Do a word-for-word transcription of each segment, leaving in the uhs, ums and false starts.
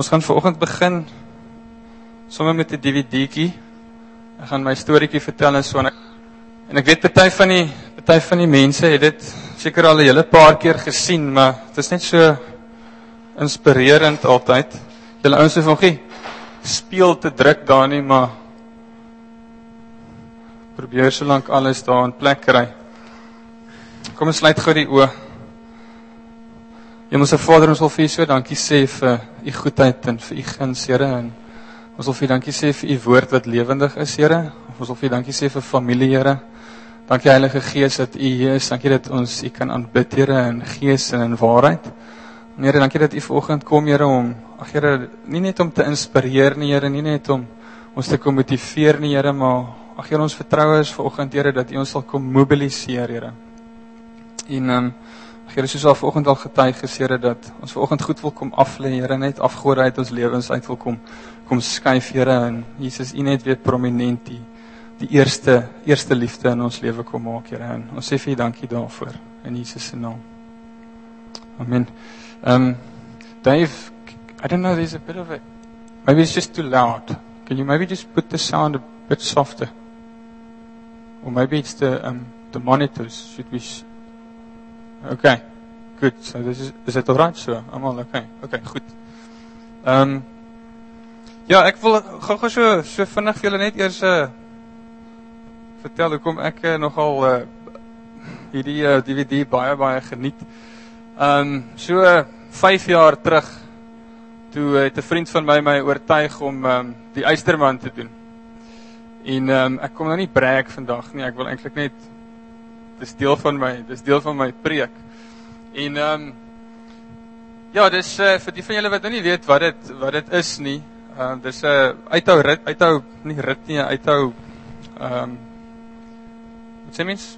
Ons gaan vanoggend begin sommer met 'n D V D'tjie. Ek gaan my storieetjie vertel en so en ek, en ek weet party van die party van die mense het dit seker al 'n hele paar keer gesien, maar dit is net so inspirerend altyd. Julle ouens hoef nog nie speel te druk daar nie, maar probeer so lank alles daar in plek kry. Kom ons sluit gou die oë. Hemelse Vader, ons wil vir U so dankie sê vir U goedheid en vir U guns, Here, en ons wil vir U dankie sê vir U woord wat lewendig is, Here. Ons wil vir U dankie sê vir familie, Here. Dankie Heilige Gees dat U hier is. Dankie dat ons U kan aanbid, Here, in gees en in waarheid. En Here, dankie dat U vanoggend kom, Here, om, ag Here, nie net om te inspireer nie, Here, nie net om ons te kom motiveer nie, Here, maar ag Here, ons vertroue is vanoggend, Here, dat U ons sal kom mobiliseer, Here. En um, Here, soos al vanoggend al getuig is, Here, dat ons vanoggend goed wil kom aflê, Here, net afgode uit ons lewens uit wil kom, kom skuif, Here, en Jesus, U net weer prominent, die, die eerste, eerste liefde in ons lewe kom maak, Here, en ons sê vir U dankie daarvoor, in Jesus se naam. Amen. Um, Dave, I don't know, there's a bit of a, maybe it's just too loud. Can you maybe just put the sound a bit softer? Or maybe it's the, um, the monitors, should we... Sh- Okay, good. So this is is dit alright so? Almal okay. Okay, goed. Ehm um, ja, ek wil gou-gou so so vinnig vir julle net eers uh, vertel hoekom ek uh, nogal uh, hierdie uh, D V D baie baie geniet. Ehm um, so uh, vyf jaar terug toe het 'n vriend van my my oortuig om um, die Eysterman te doen. En ehm um, ek kom nou nie brag vandag nie, ek wil eintlik net dis deel van my, dis deel van my preek. En ehm um, ja, dis uh, vir die van julle wat nou nie weet wat dit wat dit is nie. Ehm uh, dis 'n uh, uithou rit, uithou nie rit nie, uithou ehm um, wat sê mens?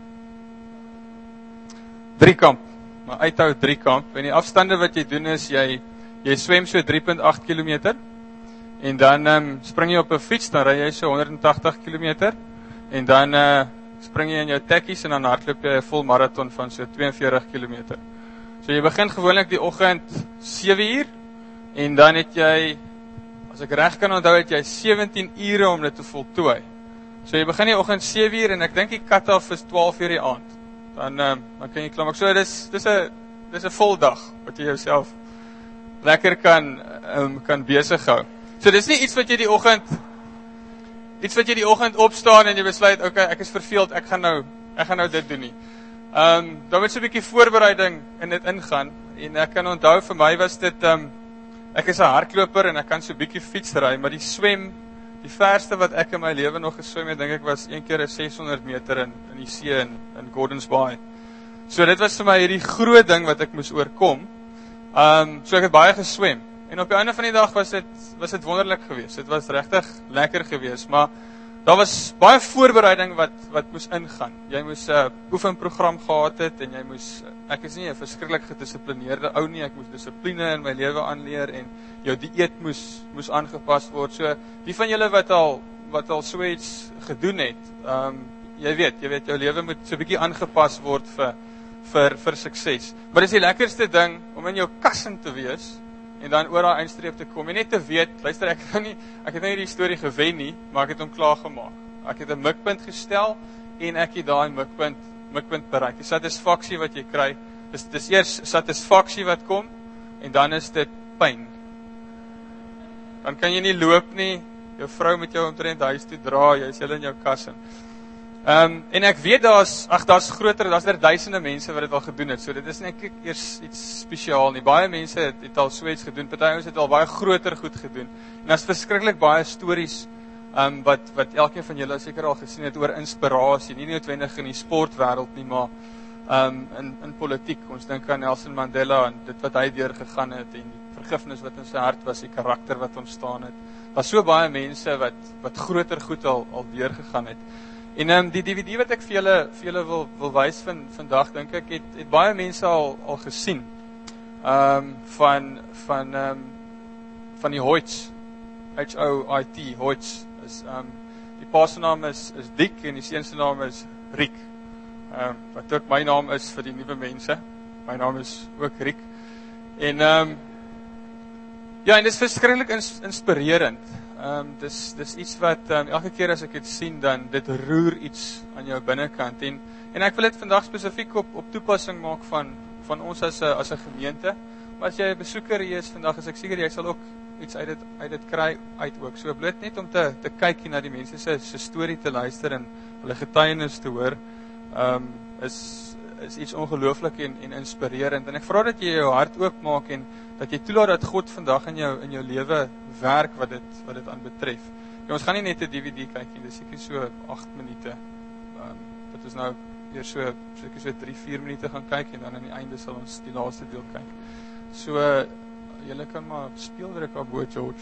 Driekamp. Maar uithou driekamp. En die afstande wat jy doen is jy jy swem so drie komma agt kilometer en dan ehm um, spring jy op 'n fiets, dan ry jy so honderd en tagtig kilometer en dan eh uh, spring jy in jou tekkies en dan hardloop jy 'n vol marathon van so twee en veertig kilometer. So jy begin gewoonlik die oggend sewe uur en dan het jy, as ek reg kan onthou, het jy sewentien ure om dit te voltooi. So jy begin die oggend sewe uur en ek dink die cut-off is twaalf uur die aand. Dan um, dan kan jy klim. So dis dis 'n dis 'n vol dag wat jy jouself lekker kan um, kan besig hou. So dis nie iets wat jy die oggend Iets wat jy die oggend opstaan en jy besluit, okay, ek is verveeld, ek gaan nou, ek gaan nou dit doen nie. Ehm, um, dan moet so 'n bietjie voorbereiding in dit ingaan. En ek kan onthou vir my was dit ehm um, ek is 'n hardloper en ek kan so 'n bietjie fietsry, maar die swem, die verste wat ek in my lewe nog geswem het, dink ek was een keer 'n ses honderd meter in in die see in in Gordons Bay. So dit was vir my hierdie groot ding wat ek moes oorkom. Ehm, um, so ek het baie geswem. En op die einde van die dag was dit was dit wonderlik geweest. Dit was regtig lekker geweest, maar daar was baie voorbereiding wat wat moes ingaan. Jy moes 'n uh, oefenprogram gehad het en jy moes ek is nie 'n verskriklik gedissiplineerde ou nie. Ek moes dissipline in my lewe aanleer en jou dieet moes moes aangepas word. So die van julle wat al wat al so iets gedoen het, ehm um, jy weet, jy weet jou lewe moet so 'n bietjie aangepas word vir vir vir sukses. Maar dis die lekkerste ding om in jou kassin te wees en dan oor daai eindstreep te kom en net te weet, luister, ek het nie ek het nie hierdie storie gewen nie, maar ek het hom klaar gemaak. Ek het 'n mikpunt gestel en ek het daai mikpunt mikpunt bereik. Die satisfaksie wat jy kry, dis dis eers satisfaksie wat kom en dan is dit pyn. Dan kan jy nie loop nie, jou vrou met jou omtrent huis toe dra, jy is hele in jou kassin. Ehm um, en ek weet daar's ag daar's groter, daar's er duisende mense wat dit al gedoen het. So dit is net eers iets spesiaal nie. Baie mense het, het al so iets gedoen. Party ouens het al baie groter goed gedoen. En daar's verskriklik baie stories ehm um, wat wat elkeen van julle seker al gesien het oor inspirasie, nie noodwendig in die sportwêreld nie, maar ehm um, in in politiek. Ons dink aan Nelson Mandela en dit wat hy deurgegaan het en die vergifnis wat in sy hart was, die karakter wat ontstaan het. Daar's so baie mense wat wat groter goed al al deurgegaan het. En um, die D V D wat ek vir julle vir julle wil wil wys van vandag dink ek het het baie mense al al gesien. Ehm um, van van ehm um, van die Hoyts, H O I T, Hoyts is ehm um, die pa se naam is is Dick en die seun se naam is Rick. Ehm um, wat ook my naam is vir die nuwe mense. My naam is ook Rick. En ehm um, Ja, en dit is verskriklik ins, inspirerend. Um, dis, dis iets wat, um, elke keer as ek dit sien, dan dit roer iets aan jou binnekant. En, en ek wil dit vandag spesifiek op, op toepassing maak van, van ons as 'n as 'n gemeente. Maar as jy 'n besoeker hier is vandag, is ek seker jy sal ook iets uit dit uit dit kry uit ook. So bloot net om te te kyk na die mense se se storie te luister en hulle getuienis te hoor, um, is is iets ongelooflik en en inspirerend. En ek vra dat jy jou hart oopmaak en dat jy toelaat dat God vandag in jou in jou lewe werk wat dit wat dit aanbetref. Ja, ons gaan nie net 'n D V D kyk nie, dis seker so agt minute. Um, dit is nou eers so seker so drie vier minute gaan kyk en dan aan die einde sal ons die laaste deel kyk. So uh, julle kan maar speel druk op bo, George.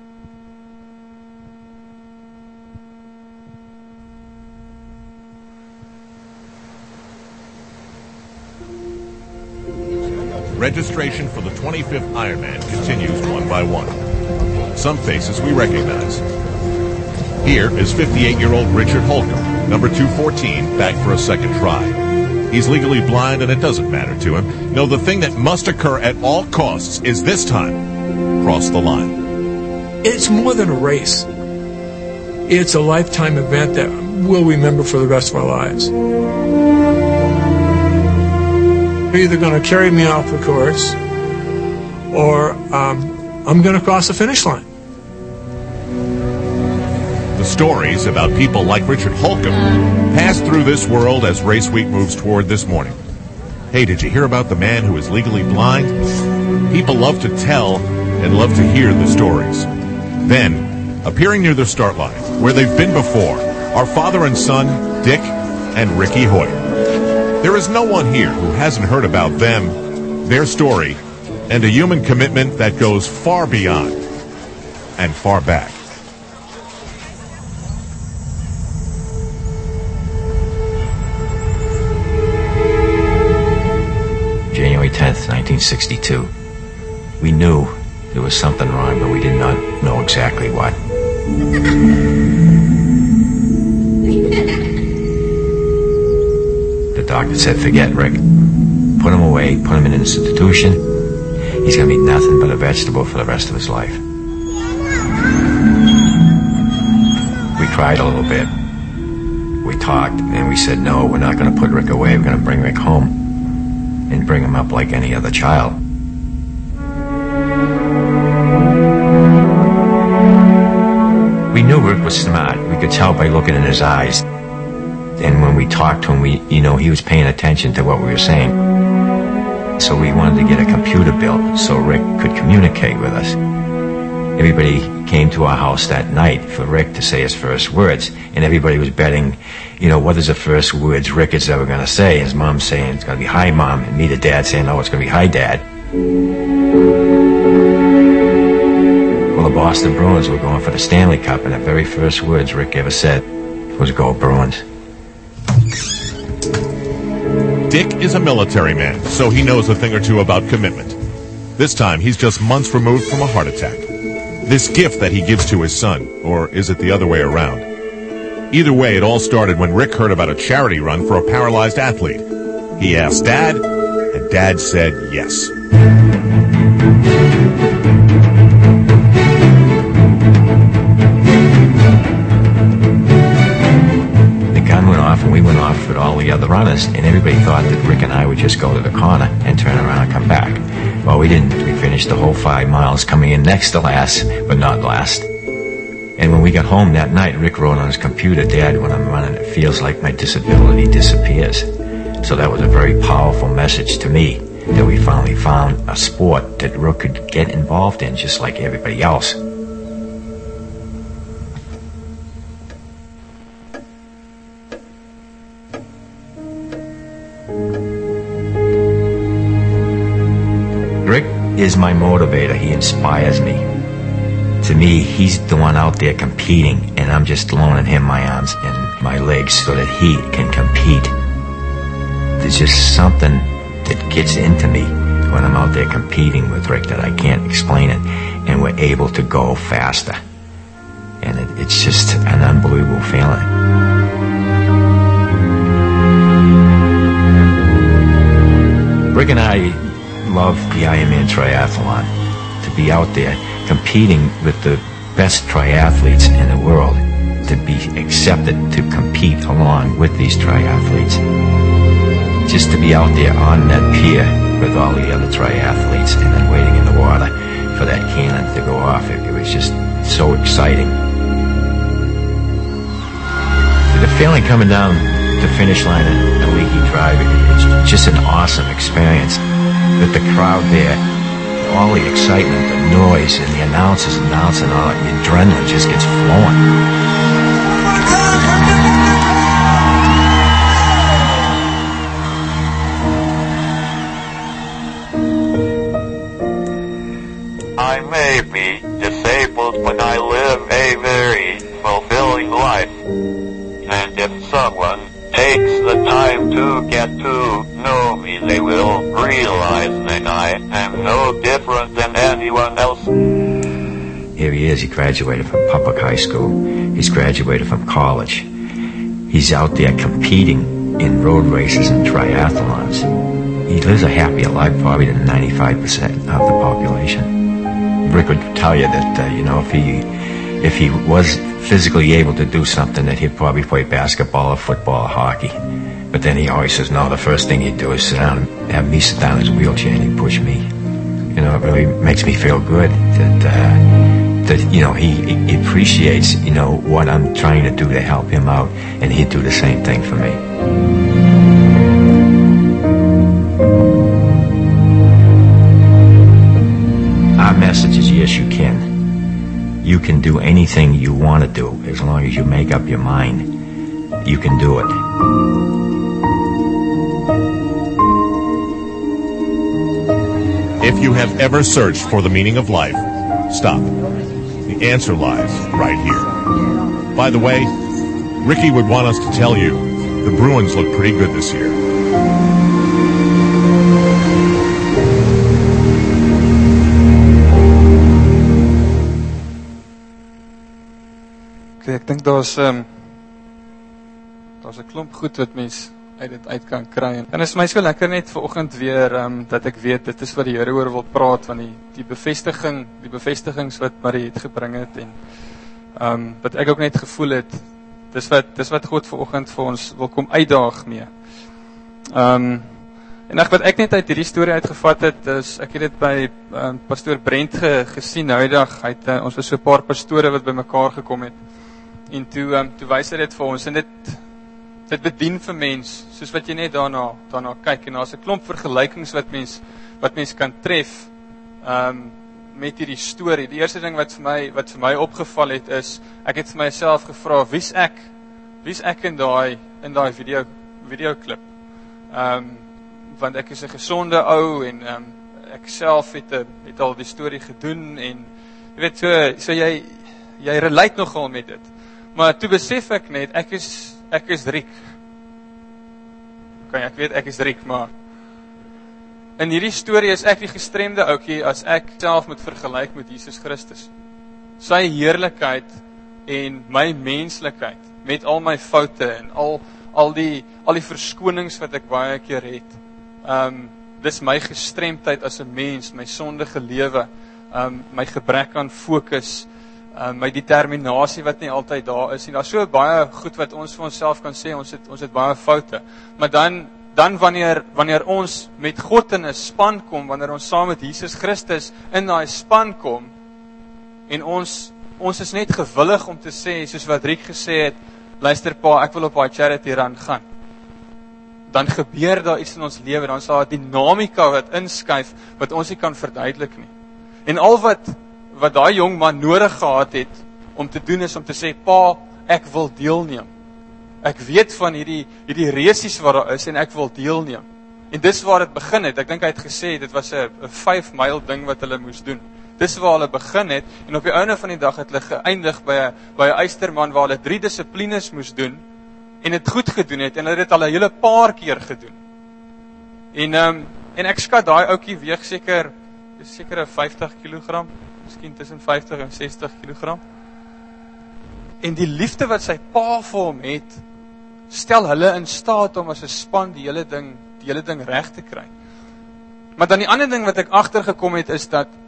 Registration for the twenty-fifth Ironman continues one by one. Some faces we recognize. Here is fifty-eight-year-old Richard Holcomb, number two fourteen, back for a second try. He's legally blind and it doesn't matter to him. No, the thing that must occur at all costs is this time, cross the line. It's more than a race. It's a lifetime event that we'll remember for the rest of our lives. They're either going to carry me off the course or um, I'm going to cross the finish line. The stories about people like Richard Holcomb pass through this world as Race Week moves toward this morning. Hey, did you hear about the man who is legally blind? People love to tell and love to hear the stories. Then, appearing near the start line, where they've been before, are father and son, Dick and Ricky Hoyer. There is no one here who hasn't heard about them, their story, and a human commitment that goes far beyond and far back. January tenth, nineteen sixty-two. We knew there was something wrong, but we did not know exactly what. The doctor said, forget Rick. Put him away, put him in an institution. He's going to be nothing but a vegetable for the rest of his life. We cried a little bit. We talked, and we said, no, we're not going to put Rick away. We're going to bring Rick home and bring him up like any other child. We knew Rick was smart. We could tell by looking in his eyes. And when we talked to him, we, you know, he was paying attention to what we were saying. So we wanted to get a computer built so Rick could communicate with us. Everybody came to our house that night for Rick to say his first words. And everybody was betting, you know, what is the first words Rick is ever going to say? His mom saying it's going to be hi, Mom. And me, the dad, saying, no, it's going to be hi, Dad. Well, the Boston Bruins were going for the Stanley Cup, and the very first words Rick ever said was, go Bruins. Dick is a military man, so he knows a thing or two about commitment. This time, he's just months removed from a heart attack. This gift that he gives to his son, or is it the other way around? Either way, it all started when Rick heard about a charity run for a paralyzed athlete. He asked Dad, and Dad said yes. And we went off with all the other runners, and everybody thought that Rick and I would just go to the corner and turn around and come back. Well, we didn't. We finished the whole five miles, coming in next to last, but not last. And when we got home that night, Rick wrote on his computer, Dad, when I'm running, it feels like my disability disappears. So that was a very powerful message to me, that we finally found a sport that Rick could get involved in just like everybody else. Rick is my motivator. He inspires me. To me, he's the one out there competing, and I'm just loaning him my arms and my legs so that he can compete. There's just something that gets into me when I'm out there competing with Rick that I can't explain it, and we're able to go faster. And it, it's just an unbelievable feeling. Rick and I love the Ironman triathlon. To be out there competing with the best triathletes in the world, to be accepted to compete along with these triathletes. Just to be out there on that pier with all the other triathletes and then waiting in the water for that cannon to go off, it, it was just so exciting. The feeling coming down the finish line at Leaky Drive, it, it's just an awesome experience. With the crowd there, all the excitement, the noise, and the announcers announcing, all the adrenaline just gets flowing. I may be disabled, but I live a very fulfilling life. And if someone takes the time to get to know me, they will realize that I am no different than anyone else. Here he is. He graduated from public high school. He's graduated from college. He's out there competing in road races and triathlons. He lives a happier life probably than ninety-five percent of the population. Rick would tell you that, uh, you know, if he if he was physically able to do something, that he'd probably play basketball or football or hockey. But then he always says, no, the first thing he'd do is sit down and have me sit down in his wheelchair and he'd push me. You know, it really makes me feel good that, uh, that you know, he, he appreciates, you know, what I'm trying to do to help him out, and he'd do the same thing for me. Our message is, yes, you can. You can do anything you want to do as long as you make up your mind. You can do it. If you have ever searched for the meaning of life, stop. The answer lies right here. By the way, Ricky would want us to tell you the Bruins look pretty good this year. Okay, ek dink daar's um, daar's 'n klomp goed wat mens uit dit uit kan kry. En dit is my so lekker net vanoggend weer um, dat ek weet dit is wat die Here oor wil praat, van die die bevestiging, die bevestigings wat Marie het gebring het en um, wat ek ook net gevoel het. Dis wat dis wat God vanoggend vir ons wil kom uitdaag mee. Um, en ek, wat ek net uit hierdie storie uitgevat het, is ek het dit by um, pastoor Brent ge, gesien nou die dag. Hy het, uh, ons was so 'n paar pastore wat bymekaar gekom het. En toe um, toe wys hy dit vir ons en dit dit bedien vir mens, soos wat jy net daarna daarna kyk, en daar's 'n klomp vergelykings wat mens wat mens kan tref um, met hierdie storie. Die eerste ding wat vir my wat vir my opgeval het is, ek het vir myself gevra, wie's ek? Wie's ek in daai in daai video videoklip? Um, want ek is 'n gesonde ou en um, ek self het 'n het al die storie gedoen en jy weet so so jy jy relate nogal met dit. Maar toe besef ek net, ek is ek is Riek. Okay, ek weet ek is Riek, maar in hierdie storie is ek die gestremde ouetjie as ek self moet vergelyk met Jesus Christus. Sy heerlikheid en my menslikheid met al my foute en al al die al die verskonings wat ek baie keer het. Um dis my gestremdheid as 'n mens, my sondige lewe, um my gebrek aan fokus, um, my determinasie wat nie altyd daar is nie. Daar's so baie goed wat ons vir onsself kan sê, ons het ons het baie foute. Maar dan dan wanneer wanneer ons met God in 'n span kom, wanneer ons saam met Jesus Christus in daai span kom en ons ons is net gewillig om te sê, soos wat Riek gesê het, luister pa, ek wil op daai charity run gaan. Dan gebeur daar iets in ons lewe, dan is daar 'n dinamika wat inskuif wat ons nie kan verduidelik nie. En al wat wat daai jong man nodig gehad het om te doen is om te sê, pa, ek wil deelneem. Ek weet van hierdie hierdie resies wat daar is en ek wil deelneem. En dis waar dit begin het. Ek dink hy het gesê dit was 'n vyf myl ding wat hulle moes doen. Dis waar hulle begin het en op die einde van die dag het hulle geëindig by 'n by 'n eysterman waar hulle drie dissiplines moes doen en dit goed gedoen het en hulle het dit al 'n hele paar keer gedoen. En um, en ek skat daai ouetjie weeg seker is seker 'n vyftig kilogram, miskien tussen vyftig en sestig kilogram. En die liefde wat sy pa vir hom het, stel hulle in staat om as 'n span die hele ding die hele ding reg te kry. Maar dan die ander ding wat ek agtergekom het is dat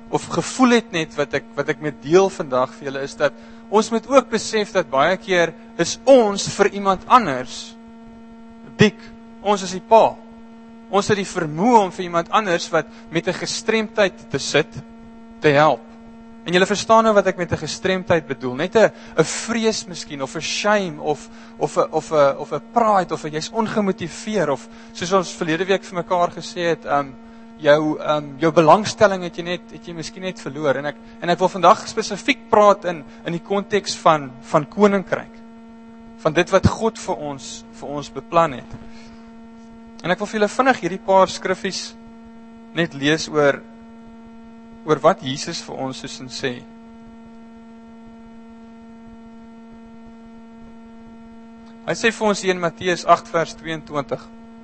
of gevoel het net wat ek wat ek met deel vandag vir julle is dat ons moet ook besef dat baie keer is ons vir iemand anders dik. Ons is die pa. Ons het die vermoë om vir iemand anders wat met 'n gestremdheid te sit, te help. En julle verstaan nou wat ek met 'n gestremdheid bedoel. Net 'n 'n vrees miskien of 'n shame of of 'n of 'n of 'n pride of 'n jy's ongemotiveer of soos ons verlede week vir mekaar gesê het, um jou um jou belangstelling het jy net het jy miskien net verloor en ek en ek wil vandag spesifiek praat in in die konteks van van koninkryk. Van dit wat God vir ons vir ons beplan het. En ek wil vir julle vinnig hierdie paar skriffies net lees oor oor wat Jesus vir ons soos in sê. Hy sê vir ons hier in Matteus agt vers tweeëntwintig.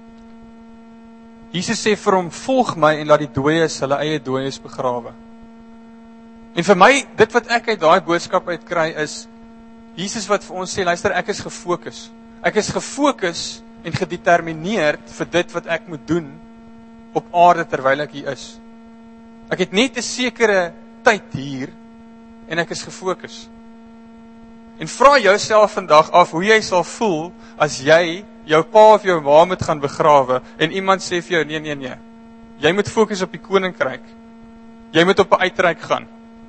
Jesus sê vir hom, volg my en laat die dooies hulle eie dooies begrawe. En vir my, dit wat ek uit daai boodskap uit kry is, Jesus wat vir ons sê, luister, ek is gefokus. Ek is gefokus en gedetermineerd vir dit wat ek moet doen op aarde terwyl ek hier is. Ek het net 'n sekere tyd hier en ek is gefokus. En vra jouself vandag af hoe jy sal voel as jy jou pa of jou ma moet gaan begrawe en iemand sê vir jou, nee, nee, nee, jy moet fokus op die koninkryk. Jy moet op 'n uitreik gaan.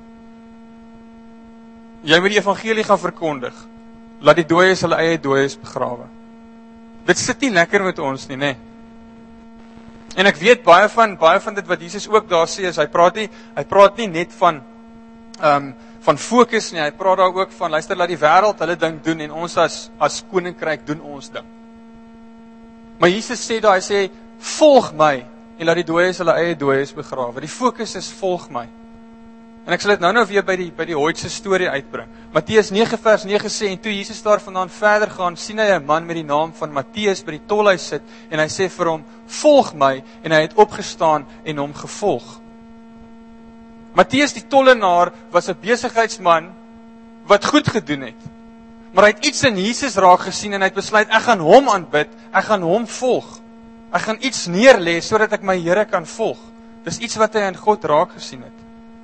Jy moet die evangelie gaan verkondig. Laat die dooies hulle eie dooies begrawe. Dit sit nie lekker met ons nie, nê? En ek weet baie van baie van dit wat Jesus ook daar sê is hy praat nie hy praat nie net van ehm um, van fokus nie, hy praat daar ook van luister laat die wêreld hulle ding doen en ons as as koninkryk doen ons ding. Maar Jesus sê daar hy sê volg my en laat die dooies hulle eie dooies begrawe. Die fokus is volg my. En ek sal dit nou nou weer by die by die Hoytse storie uitbring. Matteus nege vers nege sê en toe Jesus daarvandaan verder gaan, sien hy 'n man met die naam van Matteus by die tolhuis sit en hy sê vir hom, "Volg my," en hy het opgestaan en hom gevolg. Matteus die tollenaar was 'n besigheidsman wat goed gedoen het. Maar hy het iets in Jesus raak gesien en hy het besluit ek gaan hom aanbid, ek gaan hom volg. Ek gaan iets neerlê sodat ek my Here kan volg. Dis iets wat hy aan God raak gesien het.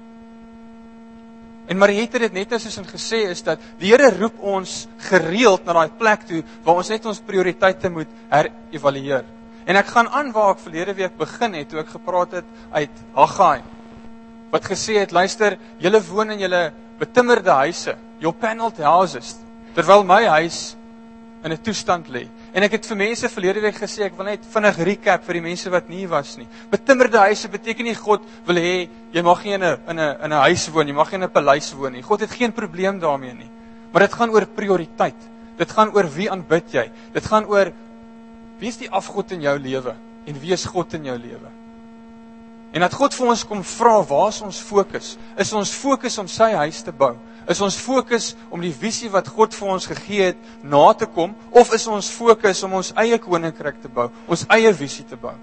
En Mariette het dit net as ons gesê is dat die Here roep ons gereeld na daai plek toe waar ons net ons prioriteite moet herevalueer. En ek gaan aan waar ek verlede week begin het toe ek gepraat het uit Haggai. Wat gesê het, luister, julle woon in julle betimmerde huise, your paneled houses, terwyl my huis in 'n toestand lê. En ek het vir mense verlede week gesê, ek wil net vinnig recap vir die mense wat nie was nie. Betimmerde huise beteken nie God wil hê jy mag nie in 'n in 'n in 'n huis woon, jy mag nie in 'n paleis woon nie. God het geen probleem daarmee nie. Maar dit gaan oor prioriteit. Dit gaan oor wie aanbid jy. Dit gaan oor wie is die afgod in jou lewe en wie is God in jou lewe. En dat God vir ons kom vra, waar is ons fokus? Is ons fokus om sy huis te bou? Is ons fokus om die visie wat God vir ons gegee het na te kom? Of is ons fokus om ons eie koninkryk te bou? Ons eie visie te bou?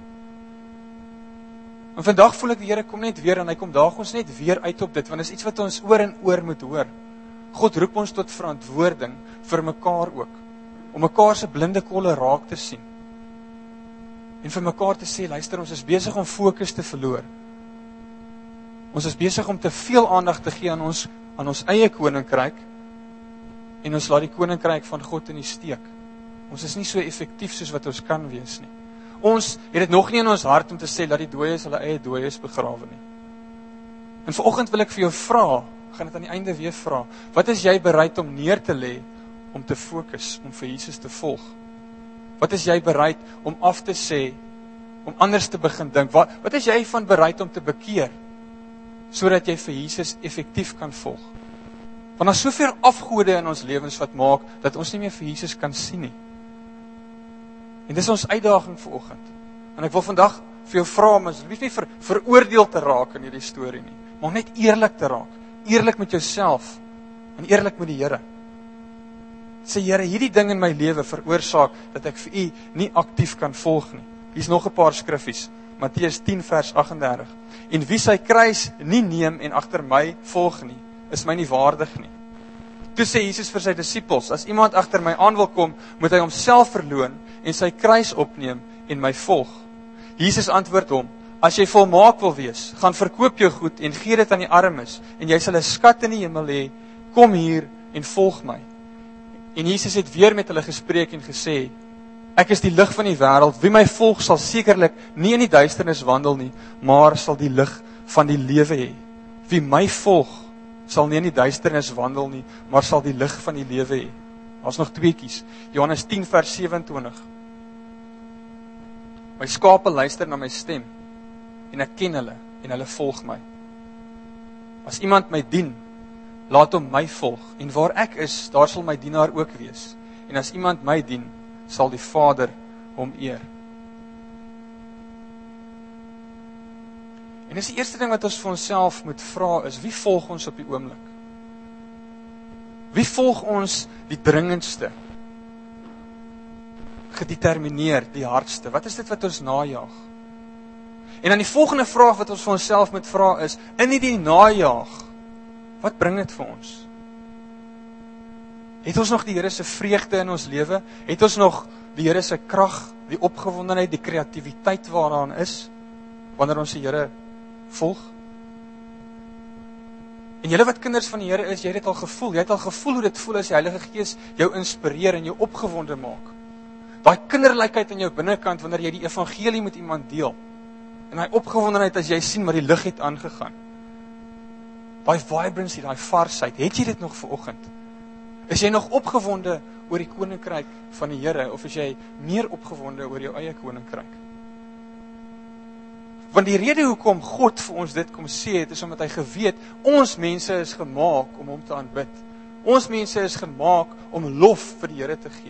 En vandag voel ek die Here kom net weer en hy kom daag ons net weer uit op dit, want dit is iets wat ons oor en oor moet hoor. God roep ons tot verantwoording vir mekaar ook. Om mekaar se blinde kolle raak te sien. En vir mekaar te sê, luister, ons is besig om fokus te verloor. Ons is besig om te veel aandag te gee aan ons aan ons eie koninkryk en ons laat die koninkryk van God in die steek. Ons is nie so effektief soos wat ons kan wees nie. Ons het dit nog nie in ons hart om te sê laat die dooies hulle eie dooies begrawe nie. En vanoggend wil ek vir jou vra, gaan dit aan die einde weer vra, wat is jy bereid om neer te lê om te fokus, om vir Jesus te volg? Wat is jy bereid om af te sê, om anders te begin dink? Wat, wat is jy van bereid om te bekeer, sodat jy vir Jesus effektief kan volg? Want daar is soveel afgode in ons lewens wat maak, dat ons nie meer vir Jesus kan sien nie. En dis ons uitdaging vanoggend. En ek wil vandag vir jou vra, om asseblief nie ver, veroordeel te raak in hierdie storie nie, maar net eerlik te raak. Eerlik met jouself, en eerlik met die Here. Sê Here, hierdie ding in my lewe veroorsaak dat ek vir U nie aktief kan volg nie. Hier's nog 'n paar skriffies. Matteus tien vers agt en dertig. En wie sy kruis nie neem en agter my volg nie, is my nie waardig nie. Toe sê Jesus vir sy disippels, as iemand agter my aan wil kom, moet hy homself verloon en sy kruis opneem en my volg. Jesus antwoord hom, As jy volmaak wil wees, gaan verkoop jou goed en gee dit aan die armes, en jy sal 'n skat in die hemel hê. Kom hier en volg my. En Jesus het weer met hulle gespreek en gesê, ek is die lig van die wêreld. Wie my volg sal sekerlik nie in die duisternis wandel nie, maar sal die lig van die lewe hê. Wie my volg sal nie in die duisternis wandel nie, maar sal die lig van die lewe hê. Daar's nog tweeetjies. Johannes tien vers sewe-en-twintig. My skape luister na my stem, en ek ken hulle, en hulle volg my. As iemand my dien, laat hom my volg, en waar ek is, daar sal my dienaar ook wees. En as iemand my dien, sal die Vader hom eer. En dis die eerste ding wat ons vir onsself moet vra is, wie volg ons op die oomblik? Wie volg ons die dringendste? Gedetermineer, die hardste. Wat is dit wat ons najaag? En dan die volgende vraag wat ons vir onsself moet vra is, in die najaag, wat bring dit vir ons? Het ons nog die Here se vreugde in ons lewe? Het ons nog die Here se krag, die opgewondenheid, die kreatiwiteit waaraan is, wanneer ons die Here volg? En julle wat kinders van die Here is, jy het dit al gevoel, jy het al gevoel hoe dit voel as die Heilige Gees jou inspireer en jou opgewonde maak. Daai kinderlikheid in jou binnekant, wanneer jy die evangelie met iemand deel, en daai opgewondenheid as jy sien, maar die lig het aangegaan. Daai vibrancy, daai varsheid, het jy dit nog vanoggend? Is jy nog opgewonde oor die koninkryk van die Here, of is jy meer opgewonde oor jou eie koninkryk? Want die rede hoekom God vir ons dit kom sê het, is omdat hy geweet, ons mense is gemaak om hom te aanbid. Ons mense is gemaak om lof vir die Here te gee.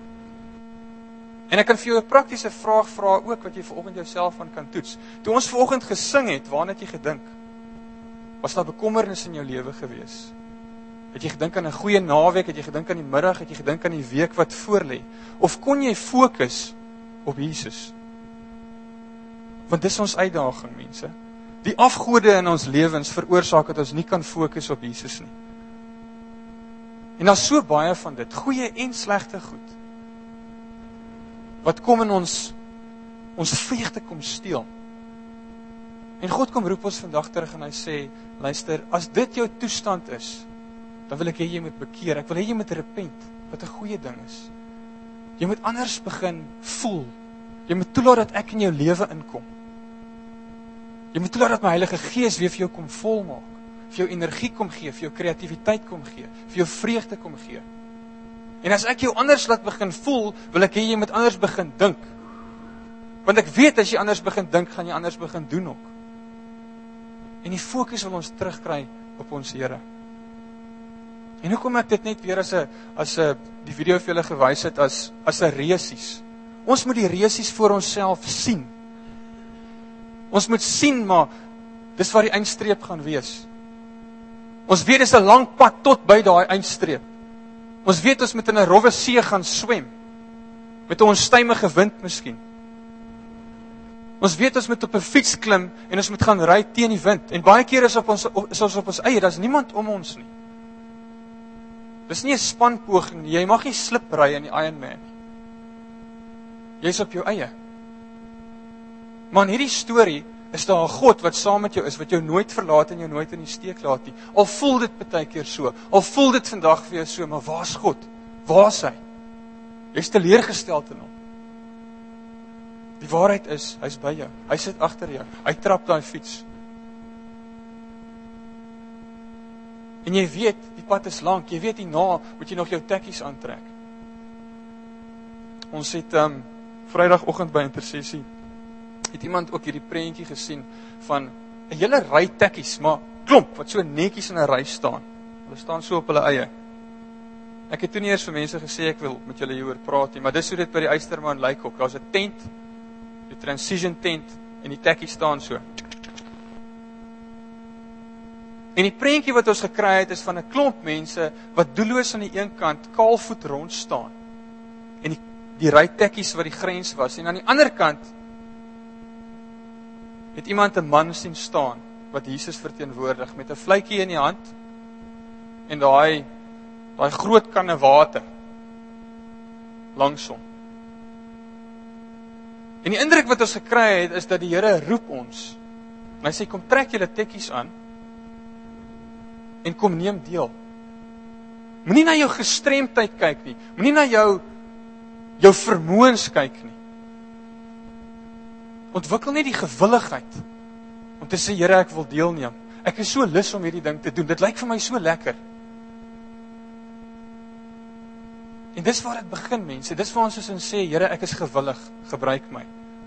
En ek kan vir jou 'n praktiese vraag vra ook, wat jy vanoggend jouself aan kan toets. Toe ons vanoggend gesing het, waarna het jy gedink? Was daar bekommernis in jou lewe gewees? Het jy gedink aan 'n goeie naweek, het jy gedink aan die middag, het jy gedink aan die week wat voorlê? Of kon jy fokus op Jesus? Want dis ons uitdaging, mense. Die afgode in ons lewens veroorsaak dat ons nie kan fokus op Jesus nie. En daar's so baie van dit, goeie en slegte goed, wat kom in ons, ons vreugde kom steel. En God kom roep ons vandag terug en hy sê, luister, as dit jou toestand is, dan wil ek hê jy moet bekeer, ek wil hê jy moet repent, wat 'n goeie ding is. Jy moet anders begin voel, jy moet toelaat dat ek in jou lewe inkom. Jy moet toelaat dat my Heilige Gees weer vir jou kom volmaak, vir jou energie kom gee, vir jou kreatiwiteit kom gee, vir jou vreugde kom gee. En as ek jou anders laat begin voel, wil ek hê jy moet anders begin dink. Want ek weet, as jy anders begin dink, gaan jy anders begin doen ook. En die fokus wil ons terugkry op ons Here. En hoekom ek dit net weer as 'n as 'n die video vir julle gewys het as as 'n resies. Ons moet die resies voor onsself sien. Ons moet sien, maar dis waar die eindstreep gaan wees. Ons weet dis 'n lang pad tot by daai eindstreep. Ons weet ons moet in 'n rowwe see gaan swem, met 'n onstuimige wind miskien. Ons weet ons moet op 'n fiets klim en ons moet gaan ry teen die wind. En baie keer is, op ons, is ons op ons eie, daar's niemand om ons nie. Dis nie 'n spanpoging nie, jy mag nie slip ry in die Ironman nie. Jy's op jou eie. Maar in hierdie storie is daar 'n God wat saam met jou is, wat jou nooit verlaat en jou nooit in die steek laat nie. Al voel dit baie keer so, al voel dit vandag vir jou so, maar waar's God? Waar is hy? Jy's teleurgesteld in hom. Die waarheid is, hy's by jou. Hy sit agter jou. Hy trap daai fiets. En jy weet, die pad is lank. Jy weet hierna moet jy nog jou tekkies aantrek. Ons het um, Vrydagoggend by intersessie het iemand ook hierdie prentjie gesien van 'n hele ry tekkies, maar klomp wat so netjies in 'n ry staan. Hulle staan so op hulle eie. Ek het toe nie eers vir mense gesê ek wil met julle hieroor praat nie, maar dis hoe dit by die Eysterman lyk ook. Daar's 'n tent, die transition tent, en die tekkies staan so. En die prentjie wat ons gekry het is van 'n klomp mense wat doelloos aan die een kant kaalvoet rond staan. En die, die ry tekkies wat die grens was, en aan die ander kant het iemand 'n man sien staan wat Jesus verteenwoordig met 'n vletjie in die hand en daai daai groot kanne water langs hom. En die indruk wat ons gekry het, is dat die Here roep ons. En hy sê, kom trek julle tekkies aan, en kom neem deel. Moenie na jou gestremdheid kyk nie, moenie na jou, jou vermoëns kyk nie. Ontwikkel net die gewilligheid, om te sê, Here, ek wil deelneem. Ek is so lus om hierdie ding te doen, dit lyk vir my so lekker. En dis waar dit begin, mense, dis waar ons soos in sê, Here, ek is gewillig, gebruik my.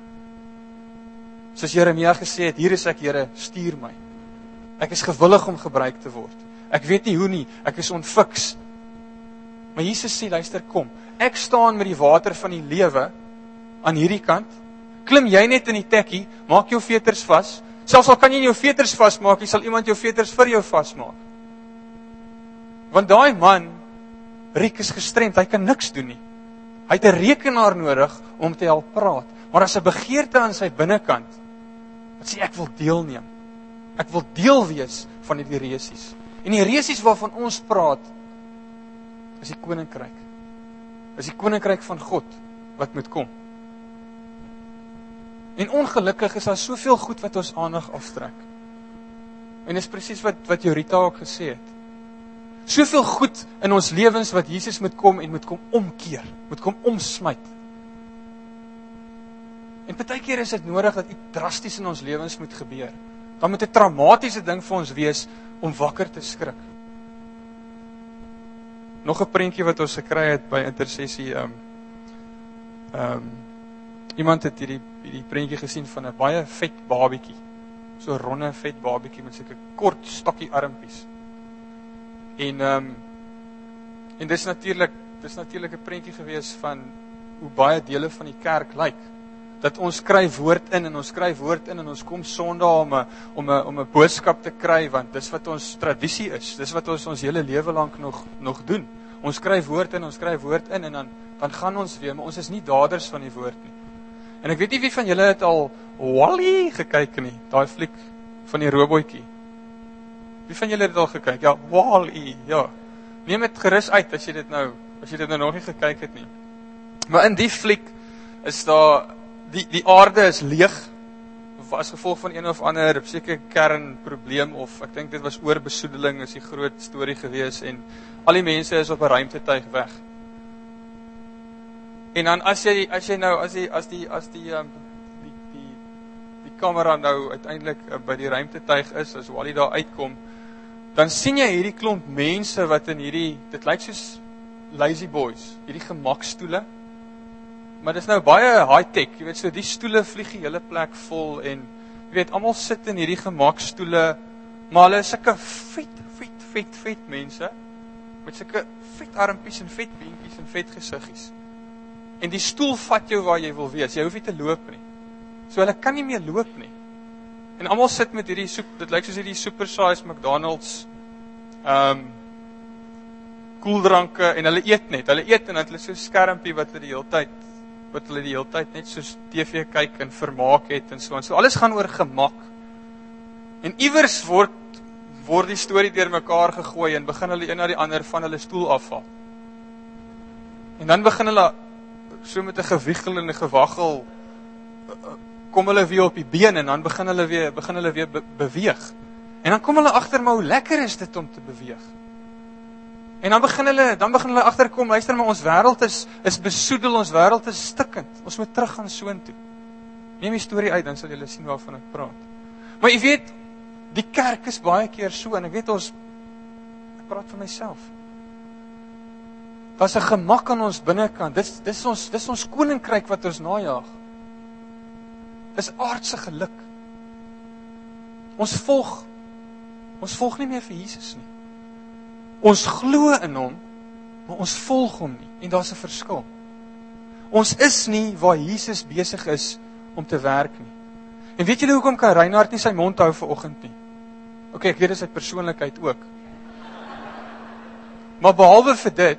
Soos Jeremia gesê het, hier is ek, Here, stuur my. Ek is gewillig om gebruik te word. Ek weet nie hoe nie, ek is onfiks. Maar Jesus sê, luister, kom, ek staan met die water van die lewe aan hierdie kant, klim jy net in die tekkie, maak jou veters vas, selfs al kan jy nie jou veters vasmaak, jy sal iemand jou veters vir jou vasmaak. Want daai man, Riek is gestremd, hy kan niks doen nie. Hy het 'n rekenaar nodig om te help praat, maar as 'n begeerte aan sy binnekant, wat sê ek wil deelneem. Ek wil deel wees van die resies. En die resies waarvan ons praat, is die koninkryk. Is die koninkryk van God wat moet kom. En ongelukkig is daar soveel goed wat ons aandag aftrek. En dis presies wat wat Jorita ook gesê het. Soveel goed in ons lewens wat Jesus moet kom en moet kom omkeer, moet kom omsmyt. En partykeer is dit nodig dat iets drasties in ons lewens moet gebeur. Dan moet 'n traumatiese ding vir ons wees om wakker te skrik. Nog 'n prentjie wat ons gekry het by intersessie, um, um, iemand het hierdie, hierdie prentjie gesien van 'n baie vet babietjie. So 'n ronde vet babietjie met sulke kort stokkie armpies. En um, en dis natuurlik, dis natuurlik 'n prentjie gewees van hoe baie dele van die kerk lyk. Dat ons skryf woord in en ons skryf woord in en ons kom Sondag om 'n om 'n om 'n boodskap te kry, want dis wat ons tradisie is. Dis wat ons ons hele lewe lank nog nog doen. Ons skryf woord in, ons skryf woord in en dan dan gaan ons weer, maar ons is nie daders van die woord nie. En ek weet nie wie van julle het al Wall-E gekyk nie, daai fliek van die robotjie. Wie van julle het dit al gekyk? Ja, Wall-E, ja. Neem dit gerus uit as jy dit nou, as jy dit nou nog nie gekyk het nie. Maar in die fliek is daar die die aarde is leeg of as gevolg van een of ander seker kernprobleem of ek dink dit was oorbesoedeling is die groot storie gewees en al die mense is op 'n ruimtetuig weg. En dan as jy as jy nou as die as die as die um, die die die kamera nou uiteindelik uh, by die ruimtetuig is, as Wall-E daar uitkom, dan sien jy hierdie klomp mense wat in hierdie, dit lyk soos lazy boys, hierdie gemakstoele. Maar dis nou baie high-tech, jy weet, so die stoele vlieg die hele plek vol en jy weet, almal sit in hierdie gemakstoele, maar hulle is sulke vet, vet, vet, vet mense met sulke vet armpies en vet beentjies en vet gesiggies. En die stoel vat jou waar jy wil wees. Jy hoef nie te loop nie. So hulle kan nie meer loop nie. En almal sit met hierdie soep, dit lyk soos hierdie super-size McDonald's ehm um, koeldranke en hulle eet net. Hulle eet en dan hulle so skermpie wat hulle die hele tyd wat hulle die hele tyd net soos T V kyk en vermaak het en so en so. Alles gaan oor gemak. En iewers word word die storie deurmekaar gegooi en begin hulle een na die ander van hulle stoel afval. En dan begin hulle so met 'n gewiegel en 'n gewaggel kom hulle weer op die been en dan begin hulle weer begin hulle weer be- beweeg. En dan kom hulle agter maar hoe lekker is dit om te beweeg. En dan begin hulle dan begin hulle agterkom, luister maar, ons wêreld is is besoedel, ons wêreld is stikkend. Ons moet terug gaan soontoe. Neem die storie uit dan sal julle sien waarvan ek praat. Maar jy weet, die kerk is baie keer so en ek weet ons ek praat van myself. Daar's 'n gemak aan ons binnekant. Dis dis ons dis ons koninkryk wat ons najaag. Dis aardse geluk. Ons volg ons volg nie meer vir Jesus nie. Ons glo in hom, maar ons volg hom nie en daar's 'n verskil. Ons is nie waar Jesus besig is om te werk nie. En weet julle hoekom kan Reinhard nie sy mond hou vanoggend nie? OK, ek weet dit is sy persoonlikheid ook. Maar behalwe vir dit,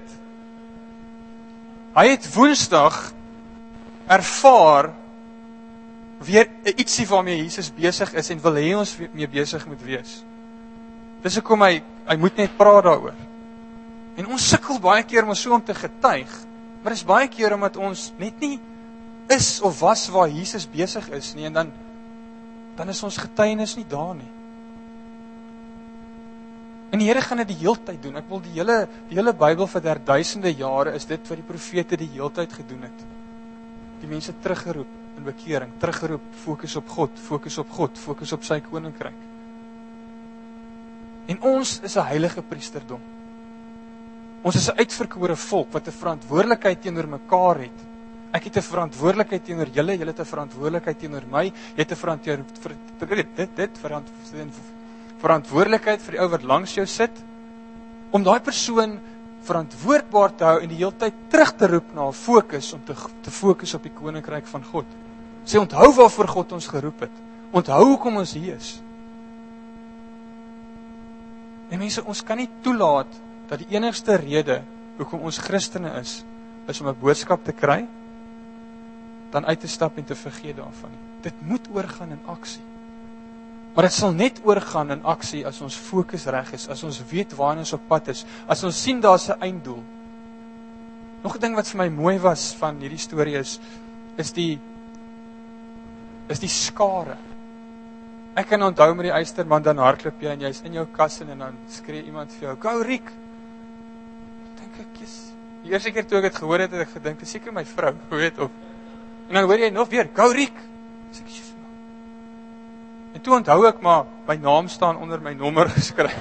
hy het Woensdag ervaar weer ietsie waarmee Jesus besig is en wil hê ons mee besig moet wees. Dis hoekom hy hy moet net praat daaroor. En ons sukkel baie keer om so om te getuig, maar dis baie keer omdat ons net nie is of was waar Jesus besig is nie, en dan, dan is ons getuienis nie daar nie. En die Here gaan dit die heeltyd doen. Ek wil die hele, die hele Bybel vir der duisende jare is dit wat die profete die heeltyd gedoen het. Die mense teruggeroep in bekering, teruggeroep, fokus op God, fokus op God, fokus op sy koninkryk. En ons is 'n heilige priesterdom. Ons is 'n uitverkore volk wat 'n verantwoordelikheid teenoor mekaar het. Ek het 'n verantwoordelikheid teenoor julle, julle het 'n verantwoordelikheid teenoor my, jy het 'n verantwoordelikheid dit dit verantwoordelikheid vir die ou wat langs jou sit, om daai persoon verantwoordbaar te hou en die hele tyd terug te roep na 'n fokus om te te fokus op die koninkryk van God. Sê onthou waarvoor God ons geroep het. Onthou hoekom ons hier is. En mense, ons kan nie toelaat dat die enigste rede hoekom ons Christene is, is om 'n boodskap te kry, dan uit te stap en te vergeet daarvan. Dit moet oorgaan in aksie. Maar dit sal net oorgaan in aksie as ons fokus reg is, as ons weet waarheen ons op pad is, as ons sien daar's 'n einddoel. Nog 'n ding wat vir my mooi was van hierdie storie is, is die is die skare. Ek kan onthou met die Eysterman, dan hardloop jy en jy's in jou kas en dan skree iemand vir jou, "Go Riek!" Dink ek, yes. Die eerste keer toe ek dit gehoor het, het ek gedink, "Dis seker my vrou," weet of. En dan hoor jy nog weer, "Go Riek!" Sê ek, en toe onthou ek maar, my naam staan onder my nommer geskryf.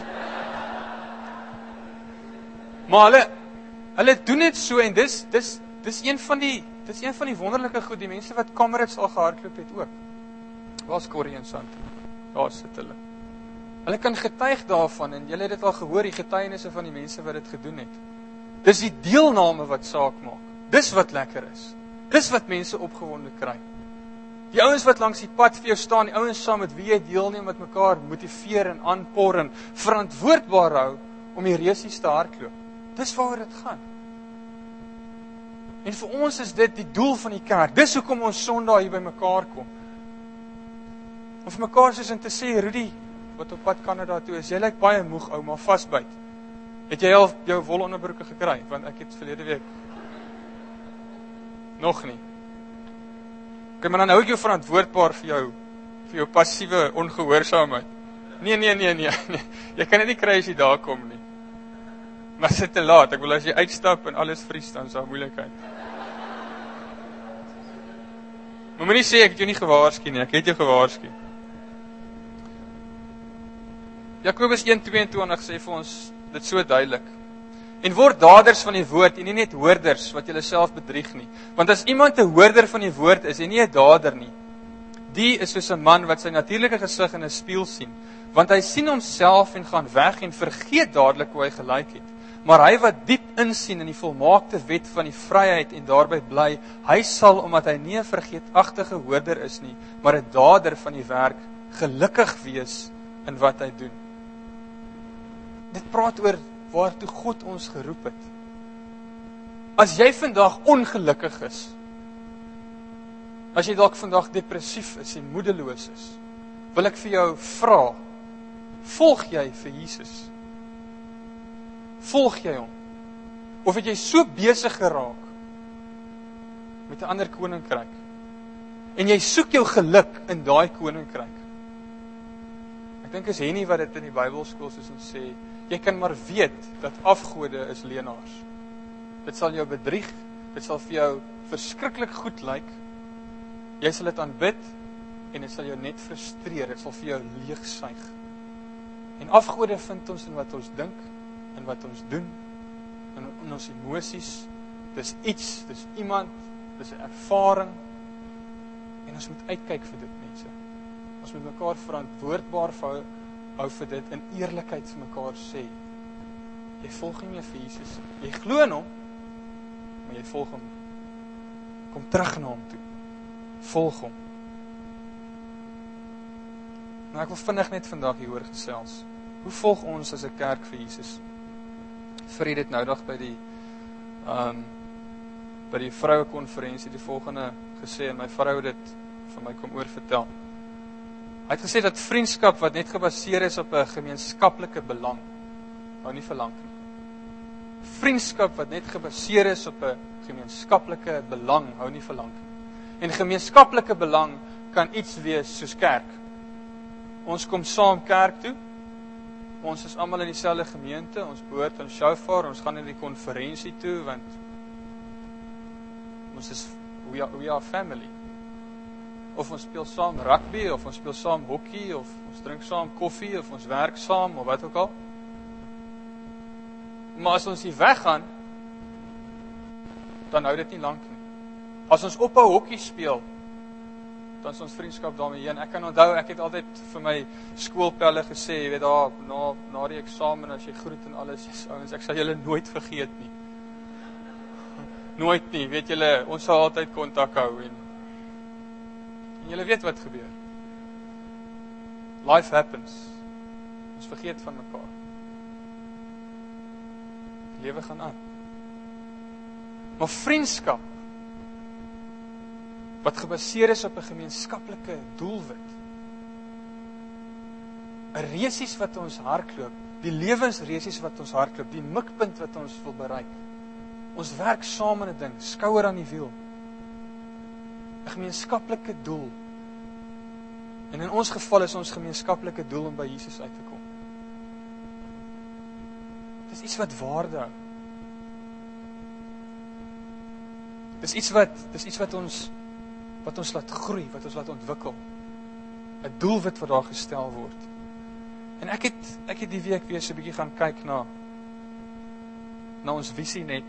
Maar hulle, hulle doen dit so, en dis, dis, dis een van die, dis een van die wonderlike goed, die mense wat Comrades al gehardloop het ook. Waar's Corrie en Sant? Daar sit hulle. Hulle kan getuig daarvan, en julle het dit al gehoor, die getuienisse van die mense wat dit gedoen het. Dis die deelname wat saak maak. Dis wat lekker is. Dis wat mense opgewonde kry. Die ouens wat langs die pad vir jou staan, die ouens saam met wie jy deelneem, met mekaar motiveer en aanpor en verantwoordbaar hou om die resies te hardloop. Dis waaroor dit gaan. En vir ons is dit die doel van die kerk. Dis hoekom ons Sondag hier by mekaar kom. Om vir mekaar soos in te sê, Rudy, wat op pad Kanada toe is, jy lyk baie moeg, ou, maar vasbyt. Het jy al jou wol onderbroeke gekry? Want ek het verlede week nog nie. Ok, maar dan hou ek jou verantwoordbaar vir jou, vir jou passiewe ongehoorsaamheid. Nee, nee, nee, nee, nee. Jy kan dit nie kry as jy daar kom nie. Maar sit te laat, ek wil as jy uitstap en alles vries, dan is daar moeilikheid. Maar moet nie sê, ek het jou nie gewaarsku nie, ek het jou gewaarsku. Jakobus een tweeëntwintig sê vir ons dit so duidelik. En word daders van die woord en nie net hoorders wat julle self bedrieg nie. Want as iemand 'n hoorder van die woord is en nie 'n dader nie, die is soos 'n man wat sy natuurlike gesig in 'n spieël sien, want hy sien homself en gaan weg en vergeet dadelik hoe hy gelyk het. Maar hy wat diep insien in die volmaakte wet van die vryheid en daarby bly, hy sal, omdat hy nie 'n vergeetagtige hoorder is nie, maar 'n dader van die werk, gelukkig wees in wat hy doen. Dit praat oor waartoe God ons geroep het. As jy vandag ongelukkig is, as jy dalk vandag depressief is en moedeloos is, wil ek vir jou vra, volg jy vir Jesus? Volg jy hom? Of het jy so besig geraak met 'n ander koninkryk, en jy soek jou geluk in daai koninkryk? Ek dink is Henny wat dit in die Bybelskool soos ons sê, jy kan maar weet dat afgode is leenaars. Dit sal jou bedrieg, dit sal vir jou verskriklik goed lyk, jy sal dit aanbid, en dit sal jou net frustreer, dit sal vir jou leegsuig. En afgode vind ons in wat ons dink, in wat ons doen, in, in ons emosies, dis iets, dis iemand, dis 'n ervaring, en ons moet uitkyk vir dit, mense. Ons moet mekaar verantwoordbaar hou, hou vir dit, in eerlikheid vir mekaar sê, jy volg nie meer vir Jesus, jy glo in hom, maar jy volg hom, kom terug na hom toe, volg hom. Nou ek wil vinnig net vandag hieroor gesels, hoe volg ons as 'n kerk vir Jesus? Vir dit nou dag by die um, by die vroue konferensie die volgende gesê, en my vrou het dit vir my kom oorvertel. Hy het gesê dat vriendskap wat net gebaseer is op 'n gemeenskaplike belang, hou nie vir lank nie. Vriendskap wat net gebaseer is op 'n gemeenskaplike belang, hou nie vir lank nie. En gemeenskaplike belang kan iets wees soos kerk. Ons kom saam kerk toe. Ons is almal in dieselfde gemeente, ons behoort aan Shofar, ons gaan in die konferensie toe, want ons is, we are, we are family. Of ons speel saam rugby, of ons speel saam hokkie, of ons drink saam koffie, of ons werk saam, of wat ook al. Maar as ons hier weggaan, dan hou dit nie lank nie. As ons ophou hokkie speel, dan is ons vriendskap daarmee heen. Ek kan onthou, ek het altyd vir my skoolpelle gesê, jy weet daar, na, na die eksamen, as jy groet en alles, yes, ouens, ek sal julle nooit vergeet nie. Nooit nie, weet julle, ons sal altyd kontak hou, en, en julle weet wat gebeur. Life happens. Ons vergeet van mekaar. Die lewe gaan aan. Maar vriendskap, wat gebaseer is op 'n gemeenskaplike doelwit, 'n resies wat ons hardloop, die lewensresies wat ons hardloop, die mikpunt wat ons wil bereik. Ons werk saam in 'n ding, skouer aan die wiel. 'n Gemeenskaplike doel. En in ons geval is ons gemeenskaplike doel om by Jesus uit te kom. Dit is iets wat waarde hou. Dis iets wat, dis iets wat ons wat ons laat groei, wat ons laat ontwikkel. 'n Doelwit wat daar gestel word. En ek het ek het die week weer so 'n bietjie gaan kyk na na ons visie net.